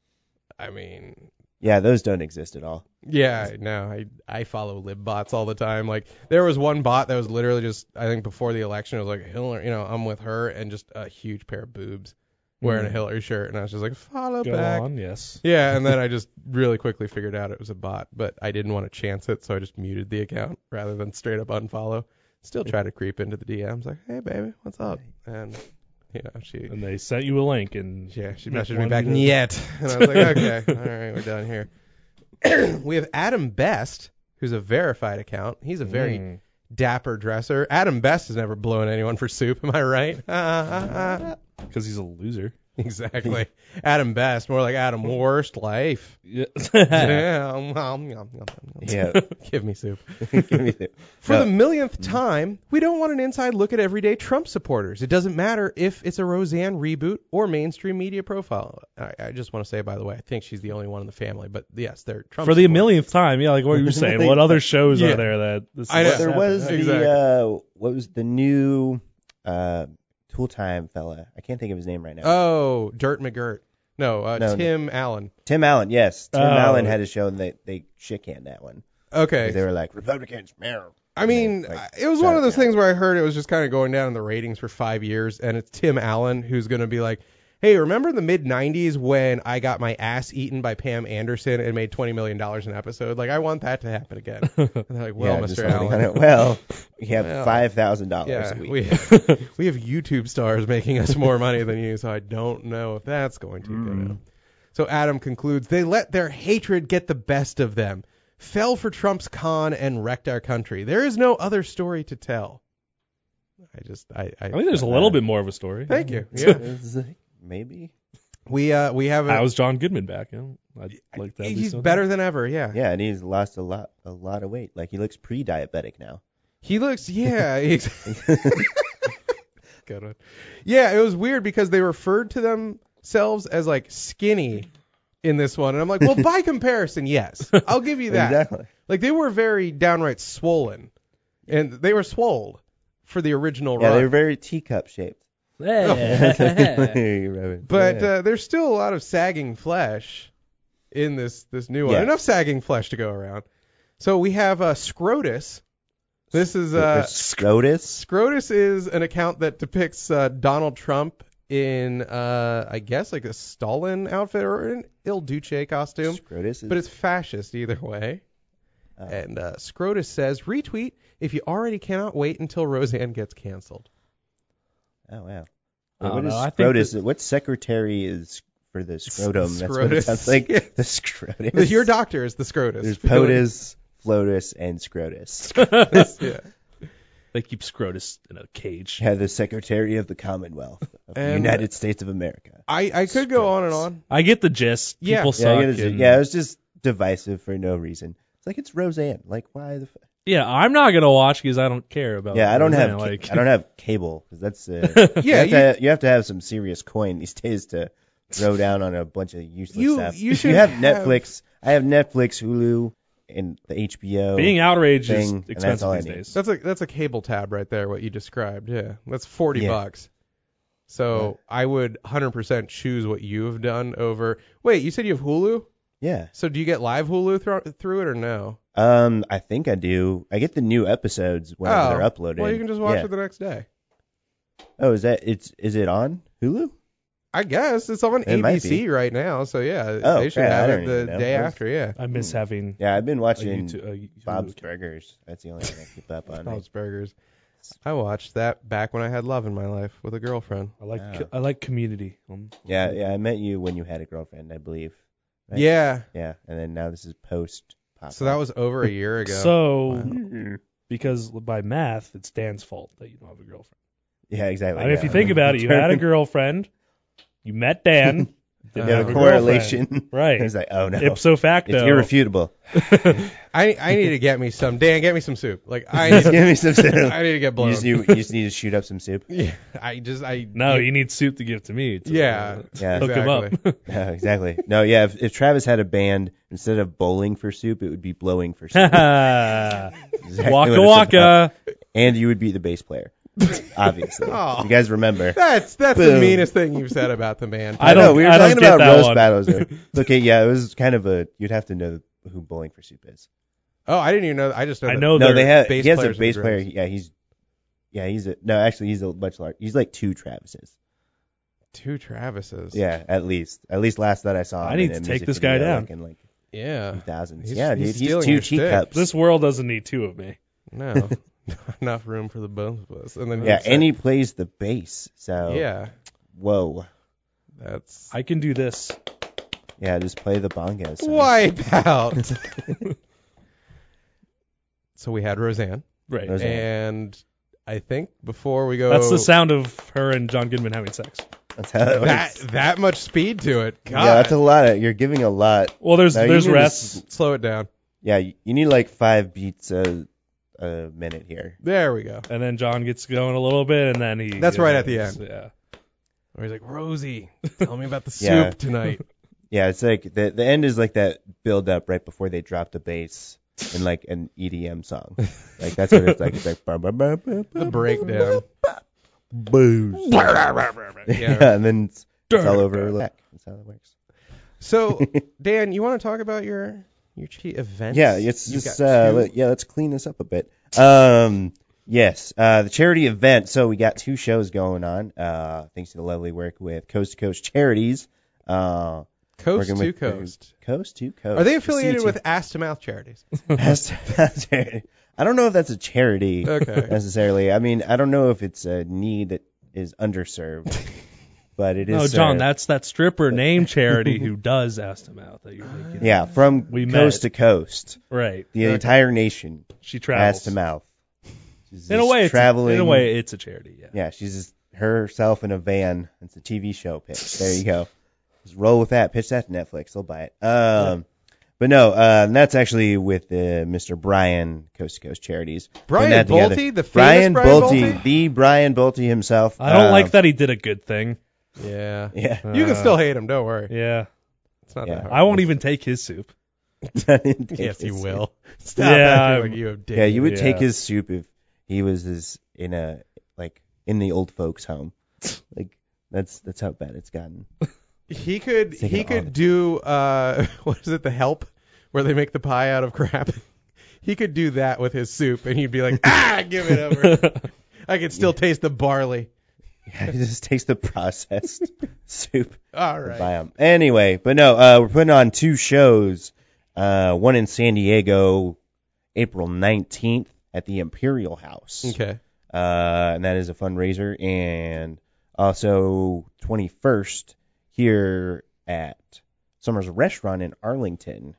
Speaker 1: I mean,
Speaker 2: Yeah, those don't exist at all.
Speaker 1: yeah, no, I I follow lib bots all the time. Like there was one bot that was literally just I think before the election it was like Hillary, you know, I'm with her and just a huge pair of boobs wearing a
Speaker 3: Mm.
Speaker 1: Hillary shirt, and I was just like follow
Speaker 3: go
Speaker 1: back.
Speaker 3: on, yes.
Speaker 1: Yeah, and then I just really quickly figured out it was a bot, but I didn't want to chance it, so I just muted the account rather than straight up unfollow. Still try to creep into the D Ms like, hey baby, what's up? And you know she
Speaker 3: And they sent you a link, and
Speaker 1: yeah she
Speaker 3: Not
Speaker 1: messaged me
Speaker 3: one
Speaker 1: back
Speaker 3: you to-
Speaker 1: yet, and I was like okay, all right, we're done here. We have Adam Best, who's a verified account. He's a very
Speaker 3: Mm.
Speaker 1: dapper dresser. Adam Best has never blown anyone for soup, am I right?
Speaker 3: Because he's a loser.
Speaker 1: Exactly. Adam Best, more like Adam Worst Life.
Speaker 3: Yeah.
Speaker 1: Yeah, um, um, um, um, um.
Speaker 2: Yeah.
Speaker 1: Give me soup.
Speaker 2: Give me the-
Speaker 1: For
Speaker 2: No.
Speaker 1: the millionth time, we don't want an inside look at everyday Trump supporters. It doesn't matter if it's a Roseanne reboot or mainstream media profile. I, I just want to say, by the way, I think she's the only one in the family. But yes, they're Trump
Speaker 3: For the
Speaker 1: supporters.
Speaker 3: millionth time, yeah, like what you were saying. What other shows
Speaker 1: Yeah.
Speaker 3: are there that this
Speaker 1: I
Speaker 3: is
Speaker 1: know.
Speaker 3: what's
Speaker 2: There
Speaker 3: happening?
Speaker 2: was the
Speaker 1: Exactly.
Speaker 2: uh, what was the new uh, Tool Time fella? I can't think of his name right now.
Speaker 1: Oh, Dirt McGirt. No, uh,
Speaker 2: No, no.
Speaker 1: Tim Allen.
Speaker 2: Tim Allen, yes, Tim
Speaker 3: Oh.
Speaker 2: Allen had a show and they they shit canned that one.
Speaker 1: Okay.
Speaker 2: They were like Republicans, meow.
Speaker 1: I mean,
Speaker 2: And they, like,
Speaker 1: it was
Speaker 2: shut
Speaker 1: one of those
Speaker 2: down.
Speaker 1: things where I heard it was just kind of going down in the ratings for five years, and it's Tim Allen who's going to be like, hey, remember in the mid nineties when I got my ass eaten by Pam Anderson and made twenty million dollars an episode? Like, I want that to happen again. And they're like, well,
Speaker 2: yeah, just
Speaker 1: Mister
Speaker 2: holding
Speaker 1: Allen.
Speaker 2: on it. Well, we have
Speaker 1: Well,
Speaker 2: five thousand dollars
Speaker 1: Yeah,
Speaker 2: a week.
Speaker 1: we we have YouTube stars making us more money than you, so I don't know if that's going to go
Speaker 2: Mm.
Speaker 1: down. So Adam concludes, they let their hatred get the best of them, fell for Trump's con and wrecked our country. There is no other story to tell. I just, I, I,
Speaker 3: I think there's a little bit more of a story.
Speaker 1: Thank you. Yeah,
Speaker 2: It's like, Maybe.
Speaker 1: we uh we have a,
Speaker 3: How's John Goodman back? You know, I'd like that.
Speaker 1: he's better than ever. Yeah.
Speaker 2: Yeah, and he's lost a lot a lot of weight. Like he looks pre-diabetic now.
Speaker 1: He looks, yeah. He's, good one. Yeah, it was weird because they referred to themselves as like skinny in this one, and I'm like, well, by comparison, yes, I'll give you that.
Speaker 2: Exactly.
Speaker 1: Like they were very downright swollen, and they were swole for the original
Speaker 2: Yeah,
Speaker 1: run.
Speaker 2: they're very teacup shaped.
Speaker 3: Yeah.
Speaker 1: But
Speaker 2: Yeah.
Speaker 1: uh, there's still a lot of sagging flesh in this this new one.
Speaker 2: Yeah.
Speaker 1: Enough sagging flesh to go around. So we have uh, Scrotus. This is uh,
Speaker 2: Scotus.
Speaker 1: Scrotus is an account that depicts uh, Donald Trump in, uh, I guess, like a Stalin outfit or an Il Duce costume.
Speaker 2: Scrotus is.
Speaker 1: But it's fascist either way.
Speaker 2: oh.
Speaker 1: And uh, Scrotus says, retweet if you already cannot wait until Roseanne gets canceled.
Speaker 2: Oh wow.
Speaker 3: I don't
Speaker 2: what is
Speaker 3: know, I think
Speaker 2: Scrotus?
Speaker 3: that-
Speaker 2: What secretary is for the scrotum? That's what
Speaker 1: Scrotus.
Speaker 2: it sounds like.
Speaker 1: Yeah.
Speaker 2: The Scrotus.
Speaker 1: Your doctor is the Scrotus.
Speaker 2: There's POTUS, FLOTUS, and Scrotus.
Speaker 1: Yeah.
Speaker 3: They keep Scrotus in a cage.
Speaker 2: Yeah, the Secretary of the Commonwealth of the
Speaker 1: And-
Speaker 2: United States of America.
Speaker 1: I, I could go on and on.
Speaker 3: I get the gist.
Speaker 1: Yeah.
Speaker 3: People
Speaker 2: Yeah, I
Speaker 3: suck.
Speaker 2: get it.
Speaker 3: and-
Speaker 2: yeah, it was just divisive for no reason. It's like it's Roseanne. Like why the? F-
Speaker 3: Yeah, I'm not gonna watch because I don't care about.
Speaker 2: yeah, I don't
Speaker 3: Roseanne,
Speaker 2: have ca-
Speaker 3: like.
Speaker 2: I don't have cable because that's uh, you,
Speaker 1: Yeah,
Speaker 2: have
Speaker 1: you,
Speaker 2: to have, you have to have some serious coin these days to throw down on a bunch of useless
Speaker 1: You-
Speaker 2: stuff.
Speaker 1: you
Speaker 2: If
Speaker 1: should
Speaker 2: you have,
Speaker 1: have-
Speaker 2: Netflix. I have Netflix, Hulu, and the H B O.
Speaker 3: Being outraged
Speaker 2: thing,
Speaker 3: is
Speaker 2: and that's
Speaker 3: expensive
Speaker 2: all I
Speaker 3: these
Speaker 2: need.
Speaker 3: days.
Speaker 1: that's a that's a cable tab right there. What you described. Yeah, that's forty
Speaker 2: Yeah.
Speaker 1: bucks. So I would one hundred percent choose what you have done over. Wait, you said you have Hulu?
Speaker 2: Yeah.
Speaker 1: So do you get live Hulu thro- through it or no?
Speaker 2: Um, I think I do. I get the new episodes whenever
Speaker 1: Oh,
Speaker 2: they're uploaded.
Speaker 1: Well, you can just watch
Speaker 2: yeah.
Speaker 1: it the next day.
Speaker 2: Oh, is that it's is it on Hulu?
Speaker 1: I guess it's on
Speaker 2: It might
Speaker 1: A B C
Speaker 2: be.
Speaker 1: right now. So yeah,
Speaker 2: Oh,
Speaker 1: they should
Speaker 2: okay, I
Speaker 1: have
Speaker 2: don't
Speaker 1: it the
Speaker 2: even know.
Speaker 1: day
Speaker 2: That's-
Speaker 1: after. Yeah.
Speaker 3: I miss having.
Speaker 2: Yeah, I've been
Speaker 3: a
Speaker 2: watching
Speaker 3: YouTube, a YouTube
Speaker 2: Bob's
Speaker 3: account.
Speaker 2: Burgers. That's the only thing I keep up on.
Speaker 1: Bob's Burgers. I watched that back when I had love in my life with a girlfriend.
Speaker 3: I like
Speaker 2: Wow.
Speaker 3: I like Community. Um,
Speaker 2: Yeah, yeah. I met you when you had a girlfriend, I believe. Right?
Speaker 1: Yeah.
Speaker 2: Yeah, and then now this is post.
Speaker 1: So that was over a year ago.
Speaker 3: So
Speaker 2: Wow.
Speaker 3: because by math, it's Dan's fault that you don't have a girlfriend.
Speaker 2: Yeah, exactly.
Speaker 3: I mean, if
Speaker 2: yeah.
Speaker 3: you think about it, you had a girlfriend, you met Dan, Didn't
Speaker 1: Uh,
Speaker 3: have a
Speaker 2: correlation.
Speaker 3: girlfriend. Right.
Speaker 2: It's like, oh no,
Speaker 3: Ipso facto.
Speaker 2: it's irrefutable.
Speaker 1: I I need to get me some. Dan, get me some soup. Like I
Speaker 2: Just
Speaker 1: need,
Speaker 2: give me some soup.
Speaker 1: I need to get blown.
Speaker 2: You just, need, you just need to shoot up some soup.
Speaker 1: Yeah, I just I.
Speaker 3: No, you need soup to give to me. To,
Speaker 1: Yeah.
Speaker 2: Yeah.
Speaker 3: Hook him up.
Speaker 2: Yeah, exactly. No, yeah. If, if Travis had a band, instead of bowling for soup, it would be blowing for soup.
Speaker 3: waka
Speaker 2: Exactly what it's
Speaker 3: waka.
Speaker 2: about. And you would be the bass player, obviously.
Speaker 1: Oh.
Speaker 2: You guys remember?
Speaker 1: That's that's the
Speaker 2: Boom.
Speaker 1: meanest thing you've said about the man.
Speaker 3: I
Speaker 2: I know
Speaker 3: don't-
Speaker 2: we were
Speaker 3: I don't
Speaker 2: talking
Speaker 3: get
Speaker 2: about
Speaker 3: that
Speaker 2: roast
Speaker 3: one.
Speaker 2: battles. There. Okay, yeah, it was kind of a. You'd have to know who Bowling for Soup is.
Speaker 1: Oh, I didn't even know. I just know.
Speaker 3: I
Speaker 1: that
Speaker 3: know
Speaker 2: No,
Speaker 3: they're
Speaker 2: they have.
Speaker 1: bass
Speaker 2: He has a
Speaker 1: players
Speaker 2: bass
Speaker 1: and
Speaker 2: player.
Speaker 1: drums.
Speaker 2: Yeah, he's. Yeah, he's a. No, actually, he's a much larger. He's like two Travises.
Speaker 1: two Travises.
Speaker 2: Yeah, at least. At least last that I saw.
Speaker 3: I
Speaker 2: him
Speaker 3: need
Speaker 2: in
Speaker 3: to
Speaker 2: a
Speaker 3: take
Speaker 2: music
Speaker 3: this guy
Speaker 2: video,
Speaker 3: down.
Speaker 2: Like in like
Speaker 1: Yeah.
Speaker 2: two thousands.
Speaker 1: He's-
Speaker 2: Yeah,
Speaker 1: he's
Speaker 2: dude, he's
Speaker 1: stealing
Speaker 2: two
Speaker 1: your
Speaker 2: cheap
Speaker 1: shtick.
Speaker 2: cups.
Speaker 3: This world doesn't need two of me.
Speaker 1: No, not enough room for the both of us. And then
Speaker 2: Yeah,
Speaker 1: he said-
Speaker 2: and he plays the bass. So
Speaker 1: yeah,
Speaker 2: whoa.
Speaker 1: that's
Speaker 3: I can do this.
Speaker 2: Yeah, just play the bongos. son.
Speaker 1: wipe out. So we had Roseanne,
Speaker 3: Right.
Speaker 2: Roseanne.
Speaker 1: and I think before we go,
Speaker 3: That's the sound of her and John Goodman having sex.
Speaker 2: That's how it
Speaker 1: that
Speaker 2: works.
Speaker 1: that much speed to it. God,
Speaker 2: Yeah, that's a lot. Of, you're giving a lot.
Speaker 3: Well, there's
Speaker 2: Now, you
Speaker 3: there's
Speaker 2: need to
Speaker 3: rests.
Speaker 1: slow it down.
Speaker 2: Yeah, you you need like five beats a, a minute here.
Speaker 1: There we go.
Speaker 3: And then John gets going a little bit, and then he.
Speaker 1: That's right at the
Speaker 3: goes,
Speaker 1: end.
Speaker 3: Yeah.
Speaker 1: Where he's like, Rosie, tell me about the soup
Speaker 2: Yeah.
Speaker 1: tonight.
Speaker 2: Yeah, it's like the the end is like that build up right before they drop the bass in like an E D M song. Like that's what it's like. It's like ba, ba, ba, ba,
Speaker 1: The
Speaker 2: ba,
Speaker 1: breakdown.
Speaker 2: booze.
Speaker 1: yeah.
Speaker 2: Yeah, and then it's, it's all over. Like, that's how it works.
Speaker 1: So, Dan, you want to talk about your your charity events?
Speaker 2: Yeah, it's
Speaker 1: You've
Speaker 2: just
Speaker 1: got
Speaker 2: uh,
Speaker 1: two.
Speaker 2: let, yeah. Let's clean this up a bit. Um, yes, uh, the charity event. So we got two shows going on. Uh, thanks to the lovely work with Coast to Coast Charities. Uh,
Speaker 1: Coast
Speaker 2: working
Speaker 1: to
Speaker 2: with-
Speaker 1: Coast.
Speaker 2: Coast to Coast.
Speaker 1: Are they affiliated
Speaker 2: C two.
Speaker 1: with Ass to Mouth Charities?
Speaker 2: That's- that's charity. I don't know if that's a charity
Speaker 1: Okay.
Speaker 2: necessarily. I mean, I don't know if it's a need that is underserved, but it is.
Speaker 3: No, John,
Speaker 2: served.
Speaker 3: that's that stripper named Charity who does ass to mouth that you're thinking.
Speaker 2: yeah, from
Speaker 3: We
Speaker 2: coast
Speaker 3: met.
Speaker 2: to coast,
Speaker 3: Right.
Speaker 2: the
Speaker 1: Okay.
Speaker 2: entire nation,
Speaker 3: She travels.
Speaker 2: ass to mouth. She's
Speaker 3: In a
Speaker 2: just
Speaker 3: way, it's
Speaker 2: traveling.
Speaker 3: in a way, it's a charity. Yeah.
Speaker 2: Yeah, she's just herself in a van. It's a T V show pitch. There you go. Just roll with that. Pitch that to Netflix. They'll buy it. Um, but no, uh, and that's actually with uh, Mister Brian, Coast to Coast Charities.
Speaker 1: Brian
Speaker 2: Putting that together.
Speaker 1: Bolte, the famous
Speaker 2: Brian
Speaker 1: Brian
Speaker 2: Bolte,
Speaker 1: Bolte?
Speaker 2: the Brian Bolte himself.
Speaker 3: I don't
Speaker 2: Um,
Speaker 3: like that he did a good thing.
Speaker 1: Yeah.
Speaker 2: Yeah.
Speaker 1: You can
Speaker 3: Uh,
Speaker 1: still hate him. Don't worry.
Speaker 3: Yeah.
Speaker 1: It's not
Speaker 2: Yeah.
Speaker 1: that hard.
Speaker 3: I won't even take his soup.
Speaker 1: Yes, you will. Stop
Speaker 3: Yeah,
Speaker 1: acting
Speaker 3: I'm-
Speaker 1: like you have
Speaker 2: Yeah, you would
Speaker 3: Yeah.
Speaker 2: take his soup if he was his in a like in the old folks' home. Like that's that's how bad it's gotten.
Speaker 1: He could
Speaker 2: Taking
Speaker 1: he
Speaker 2: it all
Speaker 1: could
Speaker 2: the-
Speaker 1: do uh what is it, The Help, where they make the pie out of crap. He could do that with his soup, and he'd be like, ah, give it over. I can still taste the barley.
Speaker 2: Yeah, it just takes the processed soup.
Speaker 1: All
Speaker 2: to
Speaker 1: right.
Speaker 2: buy 'em. Anyway, but no, uh, we're putting on two shows. Uh, one in San Diego, April nineteenth at the Imperial House.
Speaker 1: Okay.
Speaker 2: Uh, and that is a fundraiser. And also twenty-first here at Summer's Restaurant in Arlington,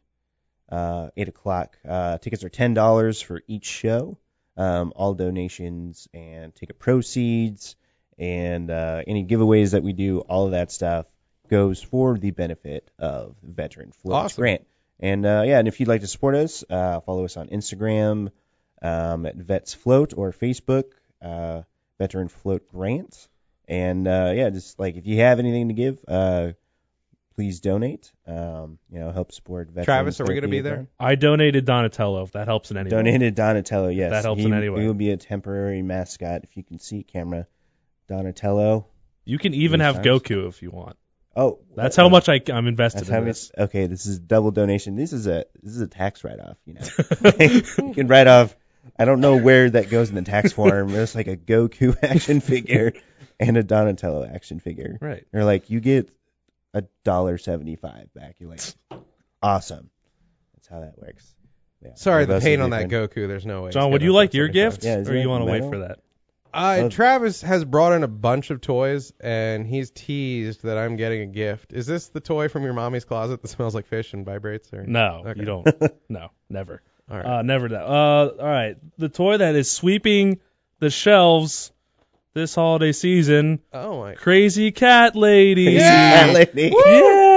Speaker 2: uh, eight o'clock. Uh, tickets are ten dollars for each show. Um, all donations and ticket proceeds and uh, any giveaways that we do, all of that stuff goes for the benefit of Veteran Float
Speaker 1: Awesome.
Speaker 2: Grant. And uh, yeah, and if you'd like to support us, uh, follow us on Instagram um, at Vets Float or Facebook, uh, Veteran Float Grant. And uh, yeah, just like if you have anything to give, uh, please donate. Um, you know, help support veterans.
Speaker 1: Travis, are we
Speaker 2: going to
Speaker 1: be there?
Speaker 3: I donated Donatello, if that helps in any way.
Speaker 2: Donated Donatello, yes.
Speaker 3: That helps
Speaker 2: he,
Speaker 3: in any way.
Speaker 2: He will be a temporary mascot if you can see camera. Donatello.
Speaker 3: You can even
Speaker 2: These
Speaker 3: have
Speaker 2: times.
Speaker 3: Goku if you want.
Speaker 2: Oh,
Speaker 3: That's
Speaker 2: uh,
Speaker 3: how much I, I'm invested
Speaker 2: That's
Speaker 3: in
Speaker 2: how
Speaker 3: this.
Speaker 2: much. Okay, this is double donation. This is a this is a tax write off. You know, you can write off. I don't know where that goes in the tax form. There's like a Goku action figure and a Donatello action figure.
Speaker 3: Right.
Speaker 2: They're like, you get a dollar seventy five back. You're like, awesome. That's how that works. Yeah.
Speaker 1: Sorry,
Speaker 2: What
Speaker 1: the
Speaker 2: else
Speaker 1: paint
Speaker 2: is
Speaker 1: on that
Speaker 2: different?
Speaker 1: Goku. There's no way.
Speaker 3: John,
Speaker 1: it's
Speaker 3: would
Speaker 1: gonna
Speaker 3: you like
Speaker 1: cost
Speaker 3: your
Speaker 1: seventy-five.
Speaker 3: gift,
Speaker 2: Yeah, is
Speaker 3: or
Speaker 2: it
Speaker 3: you want to wait
Speaker 2: metal?
Speaker 3: for that?
Speaker 1: Uh,
Speaker 2: Oh.
Speaker 1: Travis has brought in a bunch of toys, and he's teased that I'm getting a gift. Is this the toy from your mommy's closet that smells like fish and vibrates? Or
Speaker 3: No,
Speaker 1: Okay.
Speaker 3: you don't. No, never.
Speaker 1: All right.
Speaker 3: Uh, never that. Uh, all right. The toy that is sweeping the shelves this holiday season,
Speaker 1: oh my.
Speaker 3: Crazy Cat Lady.
Speaker 1: Yeah.
Speaker 2: That lady.
Speaker 3: Yeah.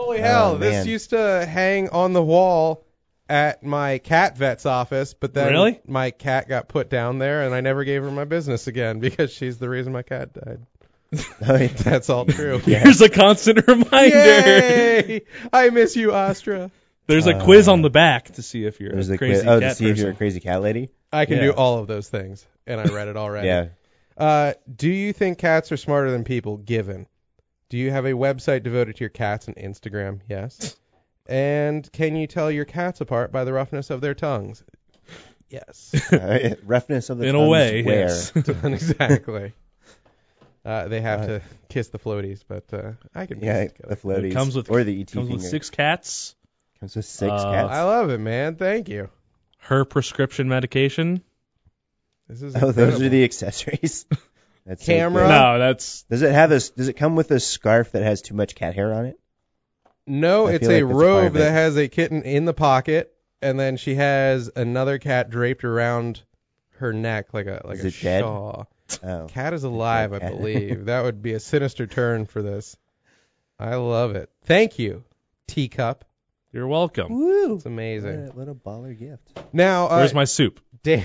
Speaker 1: Holy hell!
Speaker 2: Oh,
Speaker 1: This
Speaker 2: man.
Speaker 1: used to hang on the wall at my cat vet's office, but then
Speaker 3: Really?
Speaker 1: my cat got put down there, and I never gave her my business again because she's the reason my cat died.
Speaker 2: Oh, yeah.
Speaker 1: That's all true.
Speaker 2: Yeah.
Speaker 3: Here's a constant reminder.
Speaker 1: Yay! I miss you, Astra.
Speaker 3: There's a
Speaker 2: Uh,
Speaker 3: quiz on the back to see if you're
Speaker 2: There's
Speaker 3: a
Speaker 2: a
Speaker 3: crazy
Speaker 2: quiz. Oh,
Speaker 3: cat
Speaker 2: to see if
Speaker 3: person.
Speaker 2: you're a crazy cat lady.
Speaker 1: I can
Speaker 2: Yeah.
Speaker 1: do all of those things, and I read it already.
Speaker 2: Yeah.
Speaker 1: Uh, do you think cats are smarter than people? Given. Do you have a website devoted to your cats and Instagram? Yes. And can you tell your cats apart by the roughness of their tongues? Yes.
Speaker 2: Uh, roughness of the
Speaker 3: In a
Speaker 2: tongues
Speaker 3: way,
Speaker 2: where?
Speaker 3: yes.
Speaker 1: Exactly. Uh, they have
Speaker 2: Uh,
Speaker 1: to kiss the floaties, but uh, I can.
Speaker 2: Yeah,
Speaker 1: piece it
Speaker 2: the
Speaker 1: together.
Speaker 2: floaties.
Speaker 3: It comes with
Speaker 2: or the E T
Speaker 3: comes with
Speaker 2: finger.
Speaker 3: six cats.
Speaker 2: Comes with six
Speaker 3: Uh,
Speaker 2: cats.
Speaker 1: I love it, man. Thank you.
Speaker 3: Her prescription medication.
Speaker 1: This is
Speaker 2: Oh, those
Speaker 1: incredible.
Speaker 2: are the accessories. That's so
Speaker 1: Camera.
Speaker 2: good.
Speaker 3: No, that's
Speaker 2: Does it have a? Does it come with a scarf that has too much cat hair on it?
Speaker 1: No,
Speaker 2: I
Speaker 1: it's
Speaker 2: feel
Speaker 1: a
Speaker 2: like that's part
Speaker 1: robe
Speaker 2: of it.
Speaker 1: that has a kitten in the pocket, and then she has another cat draped around her neck like a like
Speaker 2: Is
Speaker 1: a
Speaker 2: it dead?
Speaker 1: shawl.
Speaker 2: Oh.
Speaker 1: Cat is alive, I
Speaker 2: Cat.
Speaker 1: believe. That would be a sinister turn for this. I love it. Thank you, Teacup.
Speaker 3: you're welcome.
Speaker 2: Woo!
Speaker 1: It's amazing.
Speaker 2: What a, what a baller gift.
Speaker 1: Now, uh,
Speaker 3: Where's my soup?
Speaker 1: Dan,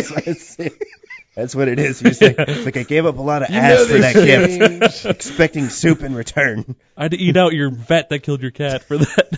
Speaker 2: That's what it is. You're saying, it's like I gave up a lot of
Speaker 1: you
Speaker 2: ass
Speaker 1: know
Speaker 2: for
Speaker 1: they
Speaker 2: that gift,
Speaker 1: change.
Speaker 2: expecting soup in return.
Speaker 3: I had to eat out your vet that killed your cat for that.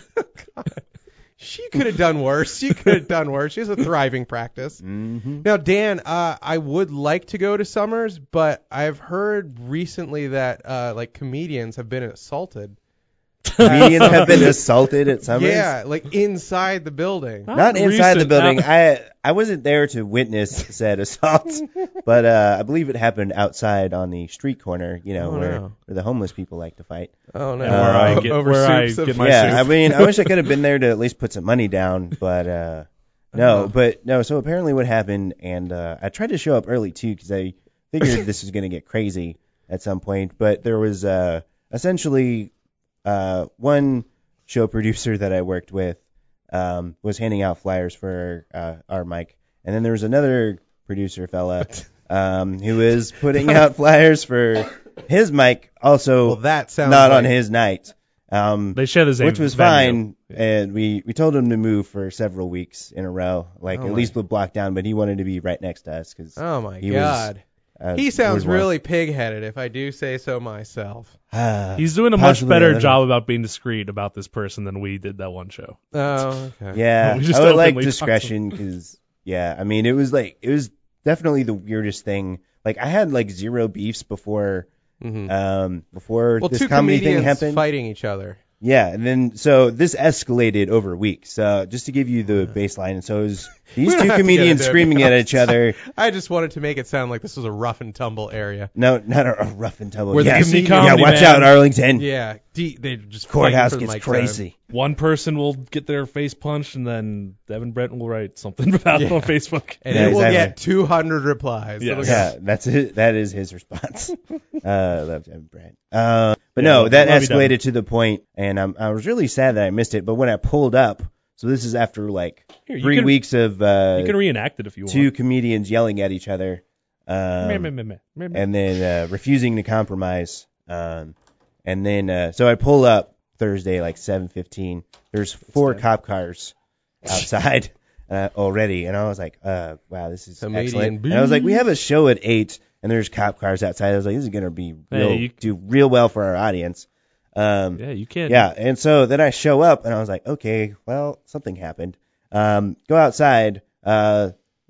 Speaker 1: She could have done worse. She could have done worse. She has a thriving practice.
Speaker 2: Mm-hmm.
Speaker 1: Now, Dan, uh, I would like to go to Summers, but I've heard recently that uh, like comedians have been assaulted.
Speaker 2: Comedians have been assaulted at Summers.
Speaker 1: Yeah, like inside the building.
Speaker 2: Not inside the
Speaker 3: recent.
Speaker 2: building.
Speaker 3: Not-
Speaker 2: I I wasn't there to witness said assault, but uh, I believe it happened outside on the street corner. You know
Speaker 1: Oh,
Speaker 2: where,
Speaker 1: no.
Speaker 2: where the homeless people like to fight.
Speaker 1: Oh no!
Speaker 3: And where I
Speaker 2: Uh,
Speaker 3: get,
Speaker 1: Over
Speaker 3: where I
Speaker 1: soups of-
Speaker 3: get my
Speaker 2: yeah, I
Speaker 3: soup.
Speaker 2: mean, I wish I could have been there to at least put some money down, but uh, no,
Speaker 1: Oh.
Speaker 2: but no. So apparently, what happened, and uh, I tried to show up early too because I figured this was going to get crazy at some point. But there was uh, essentially uh, one show producer that I worked with um, was handing out flyers for uh, our mic, and then there was another producer fella um, who was putting out flyers for his mic, also
Speaker 1: Well, that sounds
Speaker 2: not
Speaker 1: like,
Speaker 2: on his night. Um,
Speaker 3: They share the same
Speaker 2: which was
Speaker 3: venue.
Speaker 2: fine, and we, we told him to move for several weeks in a row, like
Speaker 1: Oh
Speaker 2: at
Speaker 1: my-
Speaker 2: least we'll block down, but he wanted to be right next to us because
Speaker 1: Oh my
Speaker 2: He was,
Speaker 1: God!
Speaker 2: uh,
Speaker 1: He sounds
Speaker 2: was one-
Speaker 1: really pig-headed, if I do say so myself.
Speaker 2: Ah,
Speaker 3: He's doing a much
Speaker 2: possibly
Speaker 3: better
Speaker 2: a little-
Speaker 3: job about being discreet about this person than we did that one show.
Speaker 1: Oh, okay.
Speaker 2: Yeah,
Speaker 3: We just
Speaker 2: I would like
Speaker 3: openly talked to
Speaker 2: discretion because yeah, I mean it was like it was definitely the weirdest thing. Like I had like zero beefs before
Speaker 1: hmm
Speaker 2: um before
Speaker 1: well,
Speaker 2: this
Speaker 1: two
Speaker 2: comedy thing
Speaker 1: comedians
Speaker 2: happened.
Speaker 1: fighting each other.
Speaker 2: Yeah, and then so this escalated over weeks. Uh, just to give you the baseline, and so it was these
Speaker 1: We don't
Speaker 2: two
Speaker 1: have to get
Speaker 2: comedians
Speaker 1: into it
Speaker 2: screaming
Speaker 1: now.
Speaker 2: at each other.
Speaker 1: I just wanted to make it sound like this was a rough and tumble area.
Speaker 2: No, not a, a rough and tumble.
Speaker 1: Where the
Speaker 2: yeah,
Speaker 1: comedians-
Speaker 2: yeah,
Speaker 3: Comedy
Speaker 2: watch
Speaker 3: man.
Speaker 2: out, Arlington.
Speaker 1: Yeah, de- they just
Speaker 2: Courthouse
Speaker 1: fighting for the
Speaker 2: gets
Speaker 1: mic time.
Speaker 2: crazy.
Speaker 3: One person will get their face punched, and then Devin Brent will write something about it
Speaker 1: Yeah.
Speaker 3: on Facebook.
Speaker 1: And
Speaker 2: Yeah,
Speaker 1: it will
Speaker 2: exactly.
Speaker 1: get two hundred replies.
Speaker 3: Yeah.
Speaker 1: It'll
Speaker 2: Yeah, that's it. That is his response. uh, love Devin Brent. Uh, but
Speaker 3: Yeah,
Speaker 2: no,
Speaker 3: love-
Speaker 2: that
Speaker 3: love you, Devin.
Speaker 2: escalated to the point, and I'm, I was really sad that I missed it. But when I pulled up, so this is after like
Speaker 3: Here, you
Speaker 2: three
Speaker 3: can-
Speaker 2: weeks of uh,
Speaker 3: You can reenact it if you
Speaker 2: two
Speaker 3: want.
Speaker 2: comedians yelling at each other, um,
Speaker 3: Meh, meh, meh, meh, meh, meh.
Speaker 2: and then uh, refusing to compromise. Um, and then uh, so I pull up Thursday like seven fifteen. There's four
Speaker 3: dead.
Speaker 2: cop cars outside uh, already, and I was like, uh, wow, this is
Speaker 1: Comedian
Speaker 2: excellent. And I was like, we have a show at eight, and there's cop cars outside. I was like, this is gonna be real,
Speaker 3: Hey, you-
Speaker 2: do real well for our audience. Um,
Speaker 3: Yeah, you can.
Speaker 2: yeah, and so then I show up, and I was like, okay, well, something happened. Um, go outside. Uh,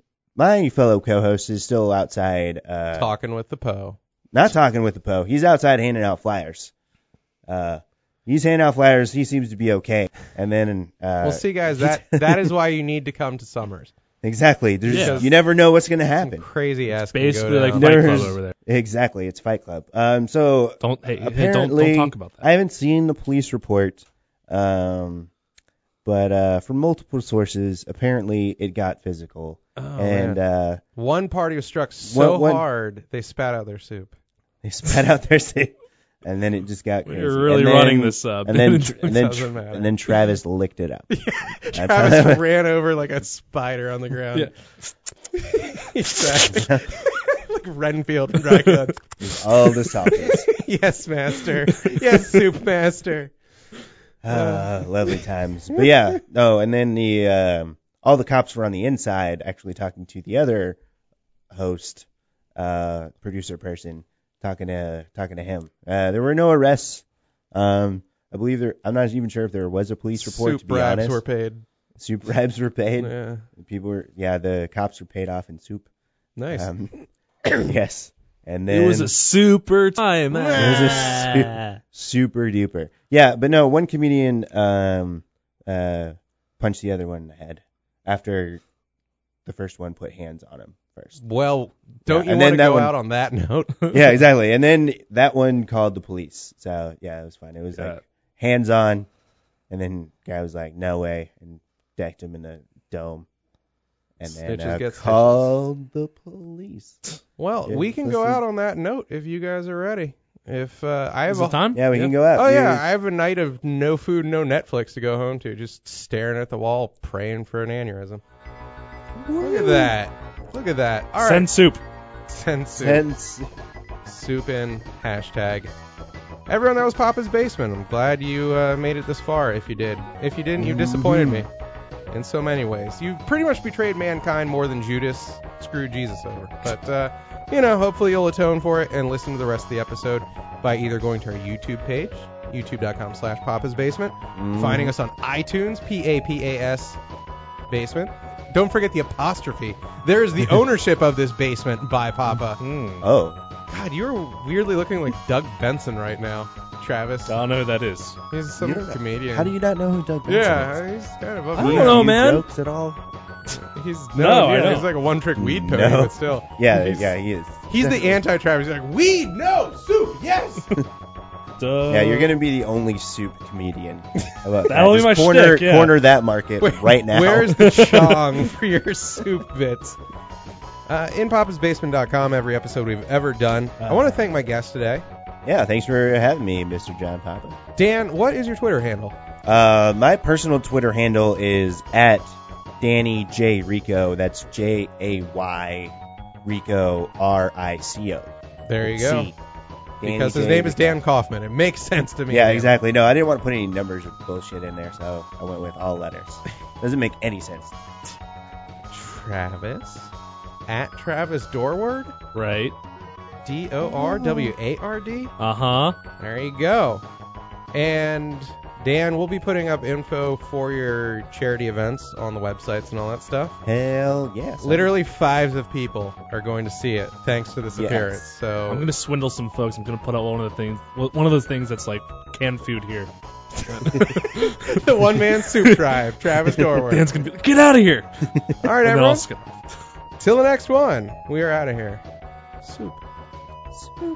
Speaker 2: my fellow co-host is still outside. Uh,
Speaker 1: talking with the Poe.
Speaker 2: not talking with the Poe. He's outside handing out flyers. Uh, he's handing out flyers. He seems to be okay. And then, uh,
Speaker 1: Well, see, guys, that that is why you need to come to Summers.
Speaker 2: exactly. There's,
Speaker 3: Yeah.
Speaker 2: you never know what's going to
Speaker 1: Some
Speaker 2: happen.
Speaker 1: crazy ass. can
Speaker 3: Basically,
Speaker 1: go
Speaker 3: like
Speaker 1: down.
Speaker 3: Fight Club
Speaker 2: There's-
Speaker 3: over there.
Speaker 2: Exactly. It's Fight Club. Um, so
Speaker 3: Don't hey, hey don't
Speaker 2: apparently,
Speaker 3: don't talk about that.
Speaker 2: I haven't seen the police report. Um, but uh, from multiple sources, apparently it got physical.
Speaker 1: Oh,
Speaker 2: and
Speaker 1: man.
Speaker 2: uh,
Speaker 1: One party was struck so
Speaker 2: One- one-
Speaker 1: hard they spat out their soup.
Speaker 2: they spat out their soup, and then it just got crazy.
Speaker 3: We're really
Speaker 2: And then-
Speaker 3: running this up.
Speaker 2: And then, and then,
Speaker 1: Doesn't matter.
Speaker 2: and then Travis licked it up. That's how
Speaker 1: Travis
Speaker 2: that-
Speaker 1: ran over like a spider on the ground.
Speaker 3: Yeah.
Speaker 1: Exactly. Like Renfield from Dracula.
Speaker 2: all the saltiness.
Speaker 1: Yes, master. Yes, soup master.
Speaker 2: Ah, lovely times. But yeah, no, and then the um, all the cops were on the inside actually talking to the other host, uh, producer person, talking to talking to him. Uh, there were no arrests. Um, I believe there. I'm not even sure if there was a police report.
Speaker 1: Soup
Speaker 2: to be
Speaker 1: bribes
Speaker 2: honest,
Speaker 1: were paid.
Speaker 2: soup bribes were paid.
Speaker 1: Yeah.
Speaker 2: People were. Yeah, the cops were paid off in soup.
Speaker 1: Nice.
Speaker 2: Um, yes, and then
Speaker 3: It was a super time.
Speaker 2: It was a super duper. Yeah, but no, one comedian um uh punched the other one in the head after the first one put hands on him first.
Speaker 1: Well, don't
Speaker 2: Yeah,
Speaker 1: you
Speaker 2: and
Speaker 1: want
Speaker 2: then
Speaker 1: to
Speaker 2: that
Speaker 1: go
Speaker 2: one-
Speaker 1: out on that note?
Speaker 2: Yeah, exactly. And then that one called the police. So yeah, it was fun. It was
Speaker 3: Yeah.
Speaker 2: like hands on, and then guy was like, "No way," and decked him in the dome. And then
Speaker 1: Snitches
Speaker 2: uh,
Speaker 1: get stitches.
Speaker 2: called the police.
Speaker 1: Well,
Speaker 2: Yeah,
Speaker 1: we can
Speaker 2: let's
Speaker 1: go
Speaker 2: do-
Speaker 1: out on that note if you guys are ready. If uh, I have
Speaker 3: Is
Speaker 1: a
Speaker 3: it time?
Speaker 2: Yeah, we
Speaker 1: Yeah.
Speaker 2: can go out.
Speaker 1: Oh
Speaker 2: dude.
Speaker 1: yeah, I have a night of no food, no Netflix to go home to, just staring at the wall, praying for an aneurysm. Look at that. Look at that. All right.
Speaker 3: Send soup.
Speaker 1: Send soup.
Speaker 2: Tense.
Speaker 1: Soup in. Hashtag. Everyone, that was Papa's Basement. I'm glad you uh, made it this far. If you did, if you didn't, you disappointed me in so many ways. You pretty much betrayed mankind more than Judas screwed Jesus over. But uh, you know, hopefully you'll atone for it and listen to the rest of the episode by either going to our YouTube page, youtube.com slash Papa's Basement, finding us on iTunes, P A P A S Basement. Don't forget the apostrophe. There is the ownership of this basement by Papa.
Speaker 2: Oh.
Speaker 1: God, you're weirdly looking like Doug Benson right now, Travis.
Speaker 3: I don't know who that is.
Speaker 1: He's some
Speaker 2: You don't know-
Speaker 1: comedian.
Speaker 2: How do you not know who Doug Benson is?
Speaker 1: Yeah, he's kind of up
Speaker 3: I don't
Speaker 1: there.
Speaker 3: know,
Speaker 2: You
Speaker 3: man.
Speaker 2: Jokes at all?
Speaker 1: He's
Speaker 3: No,
Speaker 1: no,
Speaker 3: I
Speaker 1: yeah,
Speaker 3: don't.
Speaker 1: he's like a one-trick weed pony,
Speaker 2: No.
Speaker 1: but still.
Speaker 2: Yeah,
Speaker 1: he's,
Speaker 2: yeah, he is.
Speaker 1: He's the anti-Travis. He's like, weed, no, soup, yes.
Speaker 3: Duh.
Speaker 2: Yeah, you're gonna be the only soup comedian. How about
Speaker 3: That'll
Speaker 2: that?
Speaker 3: be my
Speaker 2: Just corner,
Speaker 3: shtick, yeah.
Speaker 2: corner that market
Speaker 1: Wait,
Speaker 2: right now.
Speaker 1: Where's the chong for your soup bits? Uh, in papas basement dot com, every episode we've ever done. I want to thank my guest today.
Speaker 2: Yeah, thanks for having me, Mister John Papa.
Speaker 1: Dan, what is your Twitter handle?
Speaker 2: Uh, my personal Twitter handle is at Danny J Rico. That's J A Y Rico R I C O.
Speaker 1: There you go.
Speaker 2: C. Danny
Speaker 1: Because his
Speaker 2: J.
Speaker 1: name is
Speaker 2: Rico.
Speaker 1: Dan Kaufman. It makes sense to me.
Speaker 2: Yeah,
Speaker 1: Dan.
Speaker 2: exactly. No, I didn't want to put any numbers or bullshit in there, so I went with all letters. Doesn't make any sense.
Speaker 1: Travis. At Travis Dorward.
Speaker 3: Right.
Speaker 1: D O R W A R D.
Speaker 3: Uh huh.
Speaker 1: There you go. And Dan, we'll be putting up info for your charity events on the websites and all that stuff.
Speaker 2: Hell yes.
Speaker 1: Literally fives of people are going to see it thanks to this
Speaker 2: Yes.
Speaker 1: appearance. So
Speaker 3: I'm gonna swindle some folks. I'm gonna put out one of the things, one of those things that's like canned food here.
Speaker 1: the one man soup tribe, Travis Dorward.
Speaker 3: Dan's gonna be like, get out of here.
Speaker 1: All right,
Speaker 3: And then I'll
Speaker 1: everyone.
Speaker 3: skip.
Speaker 1: Till the next one. We are out of here. Soup.
Speaker 2: Soup.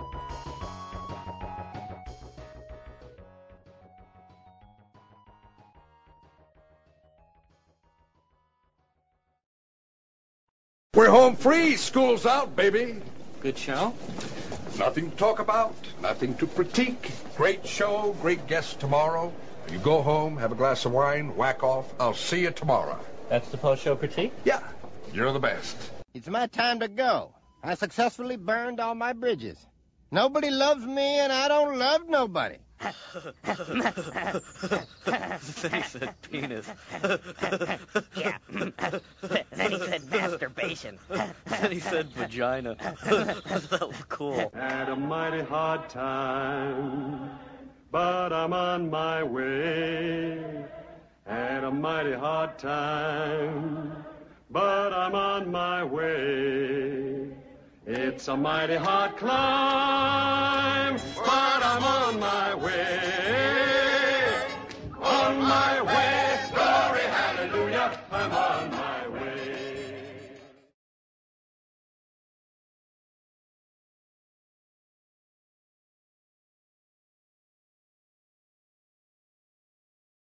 Speaker 4: We're home free. School's out, baby.
Speaker 5: Good show?
Speaker 4: Nothing to talk about, nothing to critique. Great show, great guest tomorrow. You go home, have a glass of wine, whack off. I'll see you tomorrow.
Speaker 5: That's the post-show critique?
Speaker 4: Yeah, you're the best.
Speaker 6: It's my time to go. I successfully burned all my bridges. Nobody loves me, and I don't love nobody.
Speaker 5: Then he said penis.
Speaker 7: Yeah. Then he said masturbation.
Speaker 5: Then he said vagina. That was cool.
Speaker 8: Had a mighty hard time, but I'm on my way. Had a mighty hard time, but I'm on my way. It's a mighty hard climb, but I'm on my way.